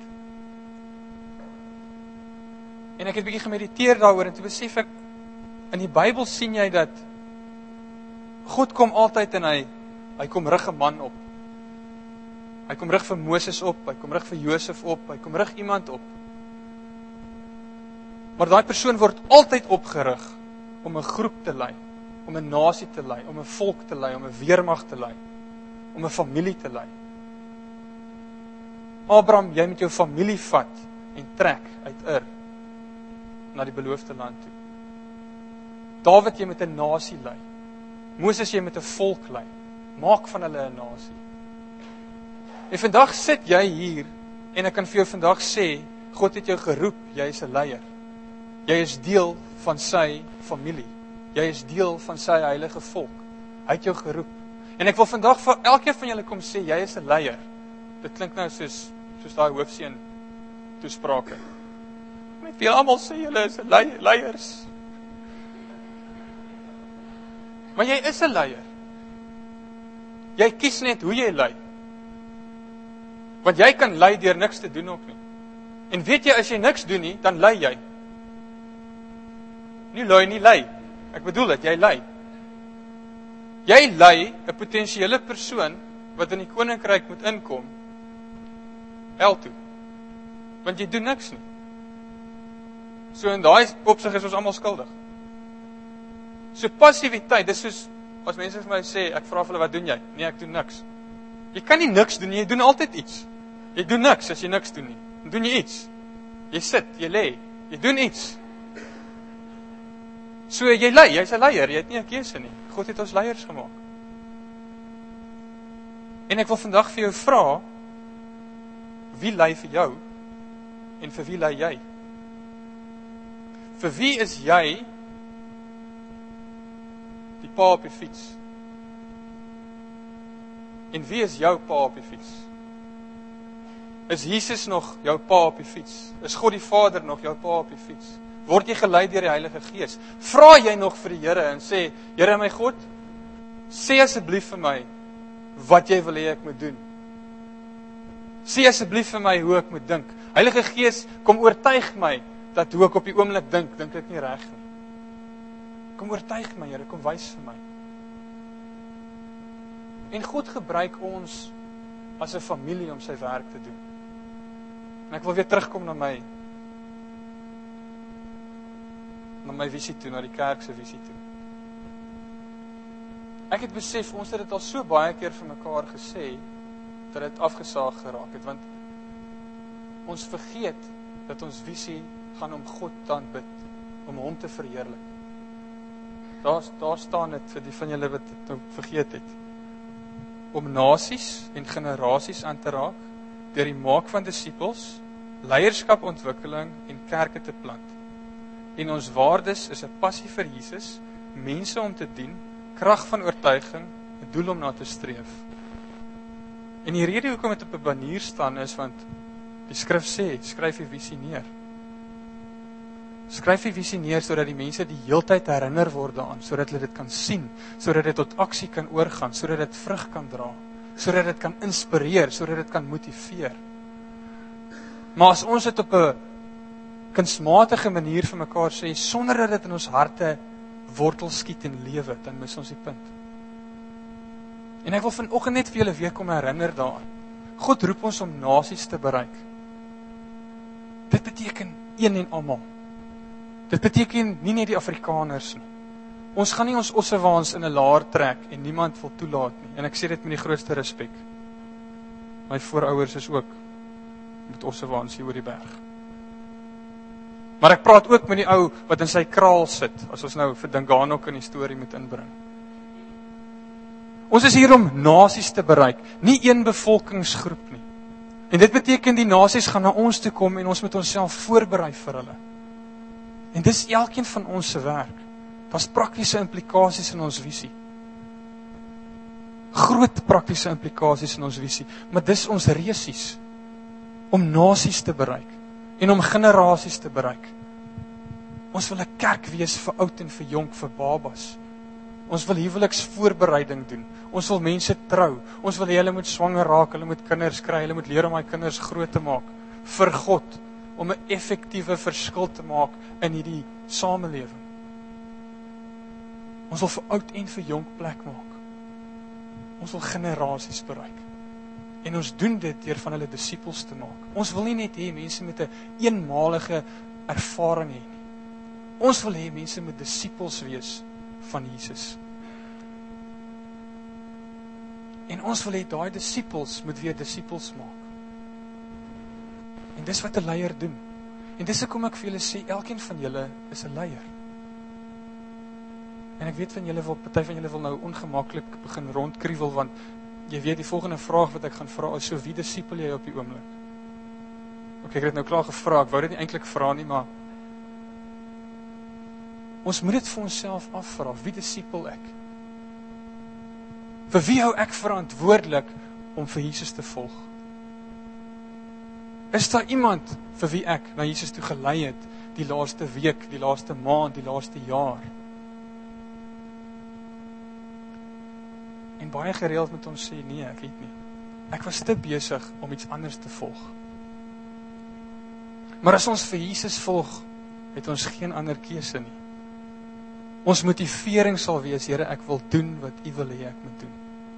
En ek het 'n bietjie gemediteer daaroor en toe besef ek, in die Bybel sien jy dat God kom altyd en hy hy kom rig 'n man op. Hy kom rig vir Moses op, hy kom rig vir Josef op, hy kom rig iemand op. Maar daai persoon word altyd opgerig om 'n groep te lei, om 'n nasie te lei, om 'n volk te lei, om 'n weermag te lei, om 'n familie te lei. Abraham, jy met jou familie vat en trek uit Ur na die beloofde land toe. Dawid, jy met 'n nasie lei. Moses, jy met 'n volk lei. Maak van hulle 'n nasie. En vandag sit jy hier en ek kan vir jou vandag sê, God het jou geroep, jy is 'n leier. Jy is deel van sy familie. Jy is deel van sy heilige volk. Hy het jou geroep. En ek wil vandag vir elkeen van julle kom sê, jy is 'n leier. Dit klink nou soos soos daai hoofseun toesprake. Net vir almal sê julle is 'n leier, leiers. Maar jy is 'n leier. Jy kies net hoe jy lei. Want jy kan lei deur niks te doen ook nie. En weet jy, as jy niks doen nie, dan lei jy. Nie lui nie, lei. Ek bedoel dit, jy lei. Jy lei 'n potensiële persoon wat in die koninkryk moet inkom, hel toe. Want jy doen niks nie. So in daai opsig is ons almal skuldig. So passiwiteit, dis soos as mense vir my sê, ek vra vir hulle, wat doen jy? Nee, ek doen niks. Jy kan nie niks doen nie, jy doen altyd iets. Jy doen niks as jy niks doen nie. Dan doen jy iets. Jy sit, jy lê, jy doen iets. So jy lei, jy's 'n leier, jy het nie 'n keuse nie. God het ons leiers gemaak. En ek wil vandag vir jou vra, wie lei vir jou en vir wie lei jy? Vir wie is jy die pa op die fiets? En wie is jou pa op die fiets? Is Jesus nog jou pa op die fiets? Is God die Vader nog jou pa op die fiets? Word jy gelei deur die Heilige Gees? Vra jy nog vir die Here en sê, Here my God, sê asseblief vir my wat jy wil hê ek moet doen. Sê asseblief vir my hoe ek moet dink. Heilige Gees, kom oortuig my dat hoe ek op die oomblik dink, dink ek nie reg nie. Kom oortuig my, Here, kom wys vir my. En God gebruik ons as 'n familie om sy werk te doen. En ek wil weer terugkom na my na my visie toe, na die kerk se visie toe. Ek het besef, ons het dit al so baie keer vir mekaar gesê, dat dit afgesaag geraak het, want ons vergeet dat ons visie gaan om God te aanbid, om hom te verheerlik. Daar, daar staan dit vir die van julle wat dit nou vergeet het. Om nasies en generasies aan te raak, deur die maak van disippels, leierskap, ontwikkeling en kerke te plant. en ons waardes is 'n passie vir Jesus, mense om te dien, krag van oortuiging, 'n doel om na te streef. En die rede hoekom dit op 'n banier staan is want die skrif sê, skryf die visie neer. Skryf die visie neer sodat die mense die heeltyd herinner word daaraan, sodat hulle dit kan sien, sodat dit tot aksie kan oorgaan, sodat dit vrug kan dra, sodat dit kan inspireer, sodat dit kan motiveer. Maar as ons dit op 'n kunsmatige manier vir mekaar sê, sonder dat dit in ons harte wortel skiet en lewe, dan mis ons die punt. En ek wil vanoggend net vir julle weer kom herinner daaraan. God roep ons om nasies te bereik. Dit beteken een en almal. Dit beteken nie net die Afrikaners nie. Ons gaan nie ons ossewaans in 'n laar trek en niemand wil toelaat nie. En ek sê dit met die grootste respek. My voorouers is ook met ossewaans hier oor die berg. Maar ek praat ook met die ou wat in sy kraal sit, as ons nou vir Dinganok in die storie moet inbring. Ons is hier om nasies te bereik, nie een bevolkingsgroep nie. En dit beteken die nasies gaan na ons toe kom en ons moet onsself voorberei vir hulle. En dis elkeen van ons se werk. Daar's praktiese implikasies in ons visie. Groot praktiese implikasies in ons visie, maar dis ons resies om nasies te bereik en om generasies te bereik. Ons wil 'n kerk wees vir oud en vir jonk, vir babas. Ons wil huweliksvoorbereiding doen. Ons wil mense trou. Ons wil hê hulle moet swanger raak, hulle moet kinders kry, hulle moet leer om daai kinders groot te maak vir God, om 'n effektiewe verskil te maak in hierdie samelewing. Ons wil vir oud en vir jonk plek maak. Ons wil generasies bereik. En ons doen dit deur van hulle disippels te maak. Ons wil nie net hê mense met 'n eenmalige ervaring hê nie. Ons wil hê mense moet disippels wees van Jesus. En ons wil hê daai disippels moet weer disippels maak. En dis wat 'n leier doen. En dis hoekom ek vir julle sê, elkeen van julle is 'n leier. En ek weet van julle wil, party van julle wil nou ongemaklik begin rondkruiwel, want jy weet die volgende vraag wat ek gaan vra is, so wie disipel jy op die oomblik? Ok, ek het dit nou klaar gevra, ek wou dit nie eintlik vra nie, maar ons moet dit vir onsself afvra, wie disipel ek? Vir wie hou ek verantwoordelik om vir Jesus te volg? Is daar iemand vir wie ek na Jesus toe gelei het, die laaste week, die laaste maand, die laaste jaar? En baie gereeld moet ons sê, nee, ek weet nie. Ek was te besig om iets anders te volg. Maar as ons vir Jesus volg, het ons geen ander keuse nie. Ons motivering sal wees, Here, ek wil doen wat U wil hê ek moet doen.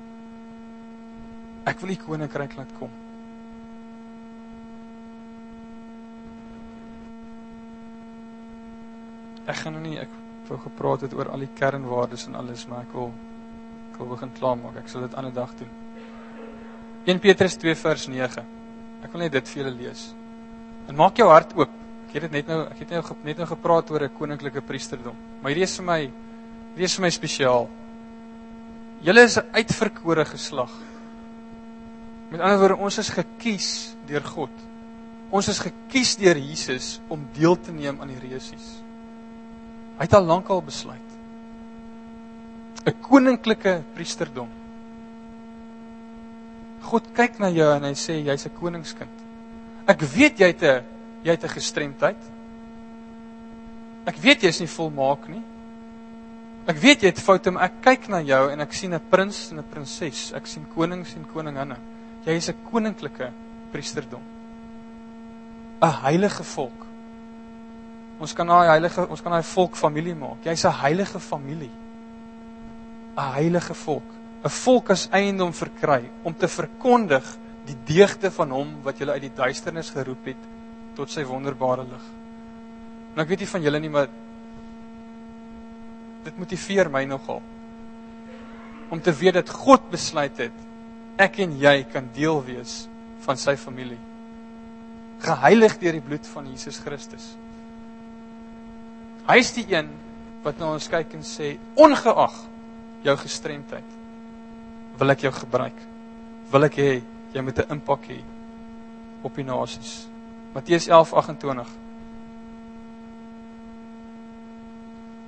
Ek wil U koninkryk laat kom. Ek gaan nou nie, ek wou gepraat het oor al die kernwaardes en alles, maar ek wil Ek wil begin klaarmaak, ek sal dit ander dag doen. Eerste Petrus twee vers nege. Ek wil net dit vir julle lees. En maak jou hart oop. Ek het dit net nou, ek het net nou, net nou gepraat oor 'n koninklike priesterdom. Maar hierdie is vir my, hierdie is vir my spesiaal. Julle is 'n uitverkore geslag. Met ander woorde, ons is gekies deur God. Ons is gekies deur Jesus om deel te neem aan die resies. Hy het al lankal besluit. 'n koninklike priesterdom. God kyk na jou en hy sê, jy's 'n koningskind. Ek weet jy het 'n jy het 'n gestremdheid. Ek weet jy's nie volmaak nie. Ek weet jy het foute, maar ek kyk na jou en ek sien 'n prins en 'n prinses. Ek sien konings en koninginne. Jy is 'n koninklike priesterdom. 'n heilige volk. Ons kan daai heilige, ons kan daai volk familie maak. Jy's 'n heilige familie. 'n heilige volk, 'n volk as eiendom verkry, om te verkondig die deugde van hom, wat julle uit die duisternis geroep het, tot sy wonderbare lig. En ek weet nie van julle nie, maar dit motiveer my nogal, om te weet dat God besluit het, ek en jy kan deel wees van sy familie, geheilig deur die bloed van Jesus Christus. Hy is die een, wat na ons kyk en sê, ongeag jou gestremdheid, wil ek jou gebruik, wil ek hê, jy moet 'n impak hê, op die nasies. Matteus elf agt ag.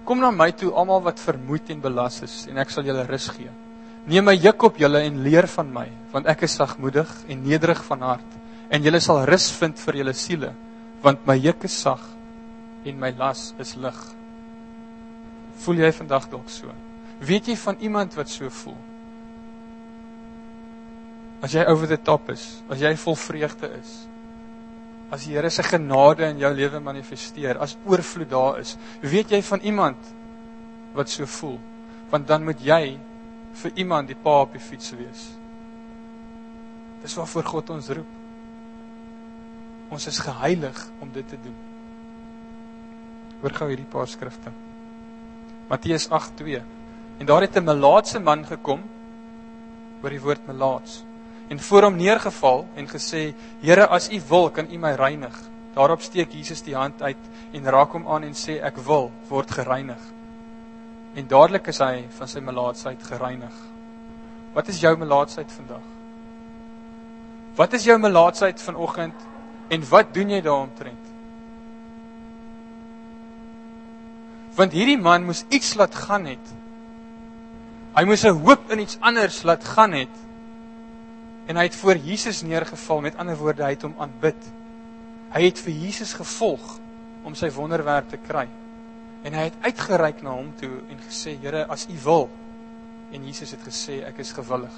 Kom na my toe, almal wat vermoeid en belas is, en ek sal julle rus gee. Neem my juk op julle en leer van my, want ek is sagmoedig en nederig van hart, en julle sal rus vind vir julle siele, want my juk is sag en my las is lig. Voel jy vandag dalk so? Weet jy van iemand wat so voel? As jy over the top is, as jy vol vreugde is, as die Here se genade in jou lewe manifesteer, as oorvloed daar is, weet jy van iemand wat so voel? Want dan moet jy vir iemand die pa op die fiets wees. Dis waarvoor God ons roep. Ons is geheilig om dit te doen. Hoor gou hierdie paar skrifte. Matteus agt twee. En daar het 'n melaatse man gekom, oor die woord melaats, en voor hom neergeval en gesê, Here, as u wil, kan u my reinig. Daarop steek Jesus die hand uit en raak hom aan en sê, ek wil, word gereinig. En dadelik is hy van sy melaatsheid gereinig. Wat is jou melaatsheid vandag? Wat is jou melaatsheid vanoggend en wat doen jy daaromtrent? Want hierdie man moes iets laat gaan het. Hy moes 'n hoop in iets anders laat gaan het. En hy het voor Jesus neergeval, met ander woorde, hy het hom aanbid. Hy het vir Jesus gevolg om sy wonderwerk te kry. En hy het uitgereik na hom toe en gesê, Here, as u wil. En Jesus het gesê, ek is gewillig.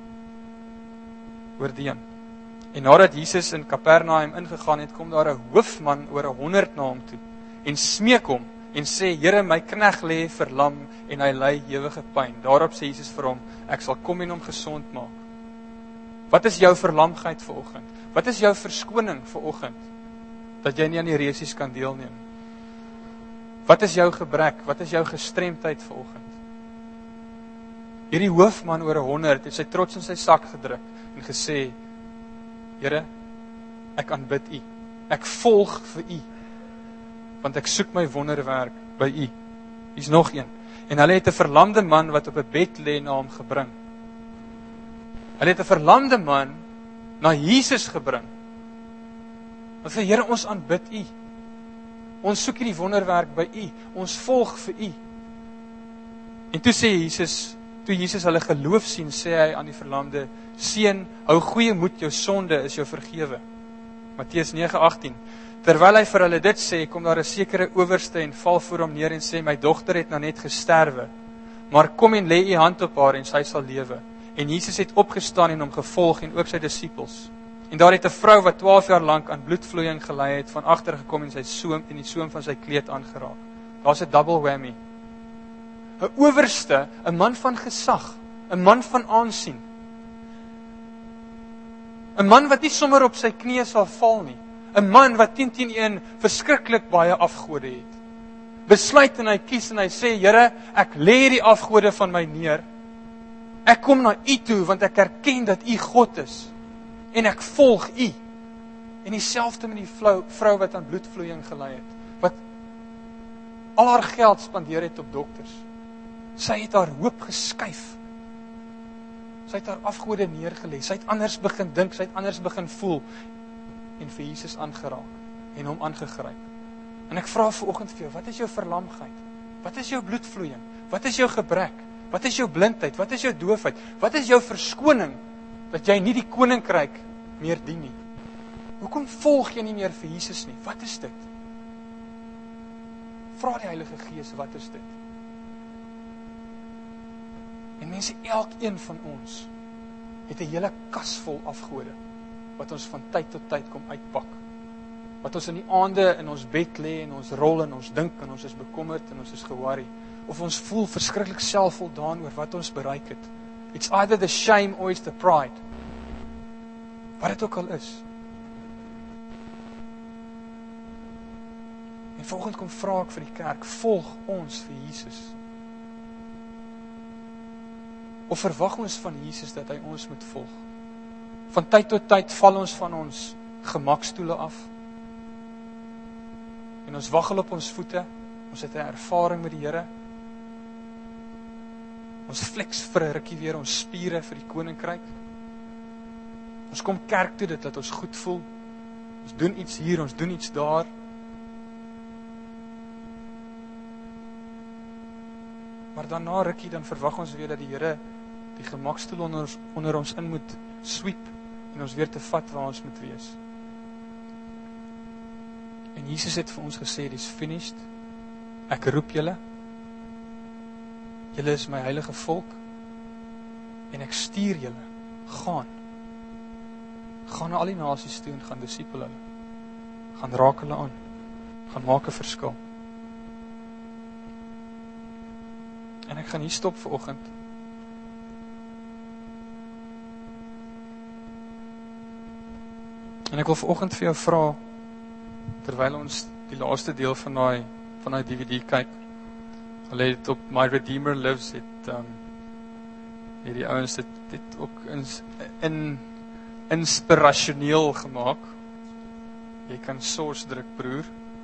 Oordeen. En nadat Jesus in Kapernaum ingegaan het, kom daar 'n hoofman oor honderd na hom toe en smeek hom en sê, Here, my knegt lê verlam en hy ly ewige pyn. Daarop sê Jesus vir hom, ek sal kom en hom gesond maak. Wat is jou verlamgheid vanoggend? Wat is jou verskoning vanoggend? Dat jy nie aan die resies kan deelneem. Wat is jou gebrek? Wat is jou gestremdheid vanoggend? Hierdie hoofman oor honderd het sy trots in sy sak gedruk en gesê, Here, ek aanbid u. Ek volg vir u. Want ek soek my wonderwerk by u. Hier's nog een. En hulle het 'n verlamde man wat op 'n bed lê na hom gebring. Hulle het 'n verlamde man na Jesus gebring. Hulle sê, Here, ons aanbid u. Ons soek hierdie wonderwerk by u. Ons volg vir u. En toe sê Jesus, toe Jesus hulle geloof sien, sê hy aan die verlamde, seun, hou goeie moed, jou sonde is jou vergewe. Matteus nege agtien. Terwyl hy vir hulle dit sê, kom daar 'n sekere owerste en val voor hom neer en sê, my dogter het nou net gesterwe, maar kom en lê u hand op haar en sy sal lewe. En Jesus het opgestaan en hom gevolg en ook sy disippels. En daar het 'n vrou wat twaalf jaar lank aan bloedvloeiing gely het, van agter gekom en sy soem en die soem van sy kleed aangeraak. Daar's 'n double whammy. 'n Owerste, 'n man van gesag, 'n man van aansien. 'n Man wat nie sommer op sy knieë sal val nie. 'n Man wat teen teen een verskriklik baie afgode het. Besluit en hy kies en hy sê, Here, ek lê die afgode van my neer. Ek kom na u toe want ek erken dat u God is. En ek volg u. En dieselfde met die vrou, vrou wat aan bloedvloeiing gely het. Wat al haar geld spandeer het op dokters. Sy het haar hoop geskuif. Sy het haar afgode neergelê. Sy het anders begin dink, sy het anders begin voel. En vir Jesus aangeraak. En hom aangegryp. En ek vra vanoggend vir jou, wat is jou verlamgheid? Wat is jou bloedvloeiing? Wat is jou gebrek? Wat is jou blindheid? Wat is jou doofheid? Wat is jou verskoning? Dat jy nie die koninkryk meer dien nie. Hoekom volg jy nie meer vir Jesus nie? Wat is dit? Vra die Heilige Gees, wat is dit? En mense, elkeen van ons het 'n hele kas vol afgode wat ons van tyd tot tyd kom uitpak. Wat ons in die aande in ons bed lê en ons rol en ons dink en ons is bekommerd en ons is ge-worry. Of ons voel verskriklik selfvoldaan oor wat ons bereik het. It's either the shame or it's the pride. Wat dit ook al is. En volgende kom vra ek vir die kerk, volg ons vir Jesus. Of verwag ons van Jesus dat hy ons moet volg? Van tyd tot tyd val ons van ons gemakstoele af. En ons waggel op ons voete. Ons het 'n ervaring met die Here. Ons flex vir 'n rukkie weer ons spiere vir die koninkryk. Ons kom kerk toe dit dat ons goed voel. Ons doen iets hier, ons doen iets daar. Maar dan na rukkie, dan verwag ons weer dat die Here die gemakstoel onder ons, onder ons in moet sweep en ons weer te vat waar ons moet wees. En Jesus het vir ons gesê, dis finished. Ek roep julle. Julle is my heilige volk. En ek stuur julle. Gaan. Gaan na al die nasies toe en gaan disipel hulle. Gaan raak hulle aan. Gaan maak 'n verskil. En ek gaan hier stop vir oggend. En ek wil vir oggend vir jou vra, terwyl ons die laaste deel van daai van daai D V D kyk. Hulle het op My Redeemer Lives het um het die ouens dit dit ook in in inspirasioneel gemaak. Jy kan source druk, broer.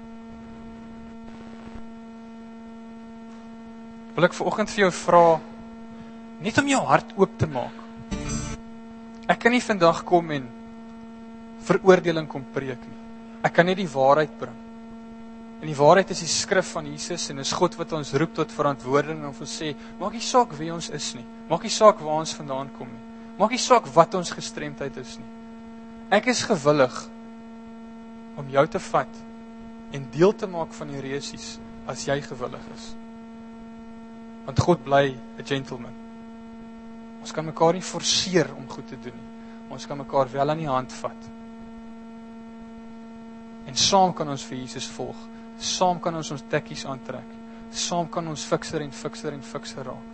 Wil ek vanoggend vir jou vra, net om jou hart oop te maak. Ek kan nie vandag kom en veroordeling kom preek nie. Ek kan net die waarheid bring. En die waarheid is die skrif van Jesus en is God wat ons roep tot verantwoording en ons sê, maak nie saak wie ons is nie. Maak nie saak waar ons vandaan kom nie. Maak nie saak wat ons gestremdheid is nie. Ek is gewillig om jou te vat en deel te maak van die resies as jy gewillig is. Want God bly 'n gentleman. Ons kan mekaar nie forceer om goed te doen nie. Ons kan mekaar wel aan die hand vat. En saam kan ons vir Jesus volg. Saam kan ons ons tekkies aantrek. Saam kan ons fikser en fikser en fikser raak.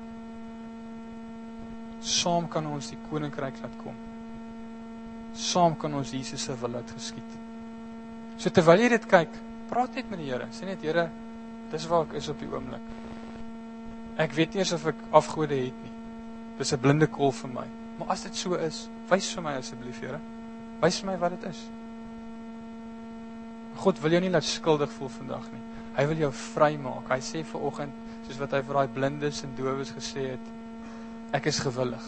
Saam kan ons die koninkryk laat kom. Saam kan ons Jesus se wil laat geskied. So terwyl jy dit kyk, praat net met die Here. Sê net, Here, dis waar ek is op die oomblik. Ek weet nie eens of ek afgode het nie. Dis 'n blinde kol vir my. Maar as dit so is, wys vir my asseblief, Here. Wys vir my wat dit is. God wil jou nie laat skuldig voel vandag nie. Hy wil jou vry maak. Hy sê vanoggend, soos wat hy vir daai blindes en dowes gesê het, ek is gewillig.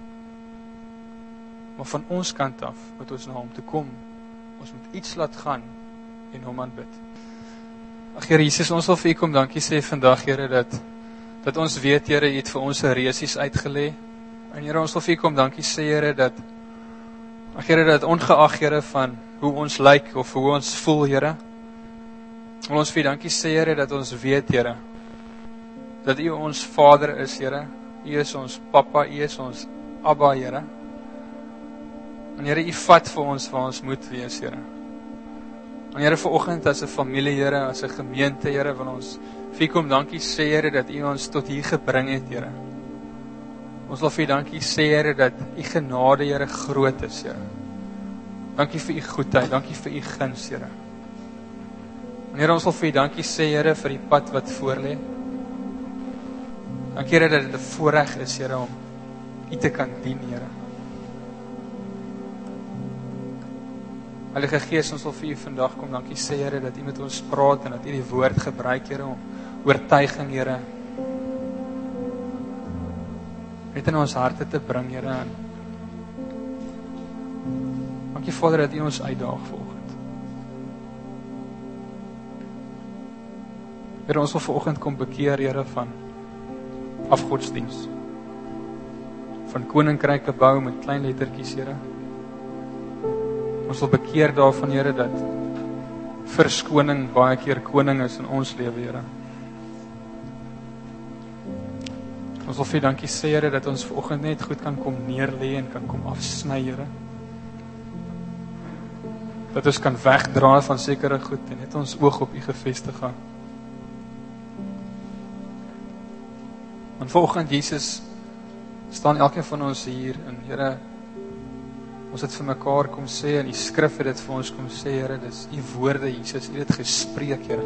Maar van ons kant af moet ons na hom toe kom. Ons moet iets laat gaan en hom aanbid. Ag Here Jesus, ons wil vir U kom dankie sê vandag, Here, dat dat ons weet, Here, U het vir ons 'n resies uitgelê. En Here, ons wil vir U kom dankie sê, Here, dat ag Here, dat ongeag, Here, van hoe ons lyk of hoe ons voel, Here, wil ons vir U dankie sê, Here, dat ons weet, Here, dat U ons Vader is, Here. U is ons Papa, U is ons Abba, Here. En Here, U vat vir ons waar ons moet wees, Here. En Here, vanoggend as 'n familie, Here, as 'n gemeente, Here, wil ons vir U kom dankie sê, Here, dat U ons tot hier gebring het, Here. Ons wil vir U dankie sê, Here, dat U genade, Here, groot is, Here. Dankie vir U goedheid, dankie vir U guns, Here. En Here, ons wil vir U dankie sê, Here, vir die pad wat voor lê. Dankie, Here, dat dit 'n voorreg is, Here, om U te kan dien, Here. Heilige Gees, ons wil vir U vandag kom dankie sê, Here, dat U met ons praat en dat U die woord gebruik, Here, om oortuiging, Here, net in ons harte te bring, Here. Dankie, Vader, dat U ons uitdaag vanoggend. Here, ons wil vanoggend kom bekeer, Here, van afgodsdiens. Van koninkryke bou met klein lettertjies, Here. Ons wil bekeer daarvan, Here, dat verskoning baie keer koning is in ons lewe, Here. Ons wil vir U dankie sê, Here, dat ons vanoggend net goed kan kom neerlê en kan kom afsny, Here. Dat ons kan wegdraai van sekere goed en net ons oog op U gefestig hou. Want vanoggend, Jesus, staan elkeen van ons hier en Here, ons het vir mekaar kom sê en die skrif het dit vir ons kom sê, Here, dis U woorde, Jesus, U het gespreek, Here.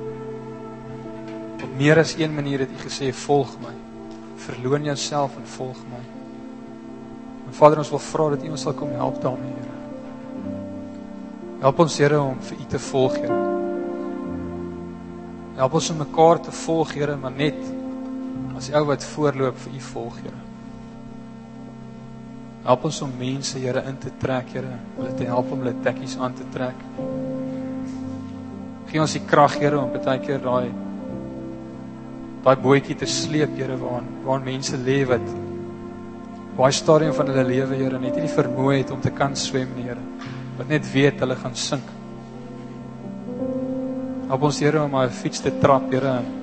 Op meer as een manier het U gesê, volg my. Verloon jouself en volg my. En Vader, ons wil vra dat U ons sal kom help daarmee, Here. Help ons, Here, om vir U te volg, Here. Help ons om mekaar te volg, Here, maar net as ou wat voorloop vir U volg, Here. Help ons om mense, Here, in te trek, Here, hulle te help om hulle tekkies aan te trek. Gee ons die krag, Here, om baie keer daai daai bootjie te sleep, Here, waar waar mense lê wat baie stadium van hulle lewe, Here, net nie die vermoë het om te kan swem nie, Here, wat net weet hulle gaan sink. Help ons, Here, om my fiets te trap, Here, en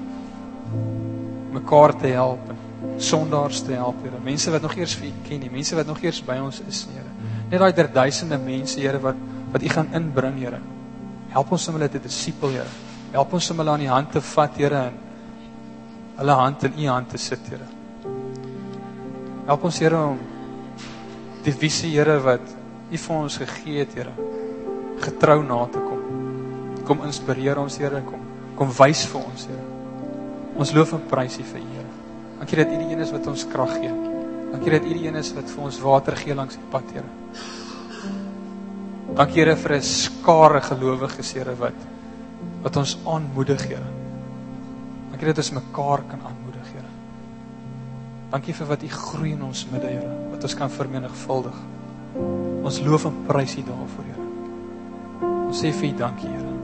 mekaar te help, en sondaars te help, Here, mense wat nog eers vir U ken nie, mense wat nog eers by ons is, Here, net daai derduisende mense, Here, wat wat U gaan inbring, Here, help ons om hulle te disipel, Here, help ons om hulle aan die hand te vat, Here, en hulle hand in U hand te sit, Here. Help ons, Here, om die visie, Here, wat U vir ons gegee het, Here, getrou na te kom. Kom inspireer ons, Here, kom, kom wys vir ons, Here. Ons loof en prys U vir U, Here. Dankie dat U die een is wat ons krag gee. Dankie dat U die een is wat vir ons water gee langs die pad, Here. Dankie, Here, vir 'n skare gelowiges, Here, wat wat ons aanmoedig, Here. Dankie dat ons mekaar kan aanmoedig, Here. Dankie vir wat U groei in ons midde, Here, wat ons kan vermenigvuldig. Ons loof en prys U daarvoor, Here. Ons sê vir U dankie, Here.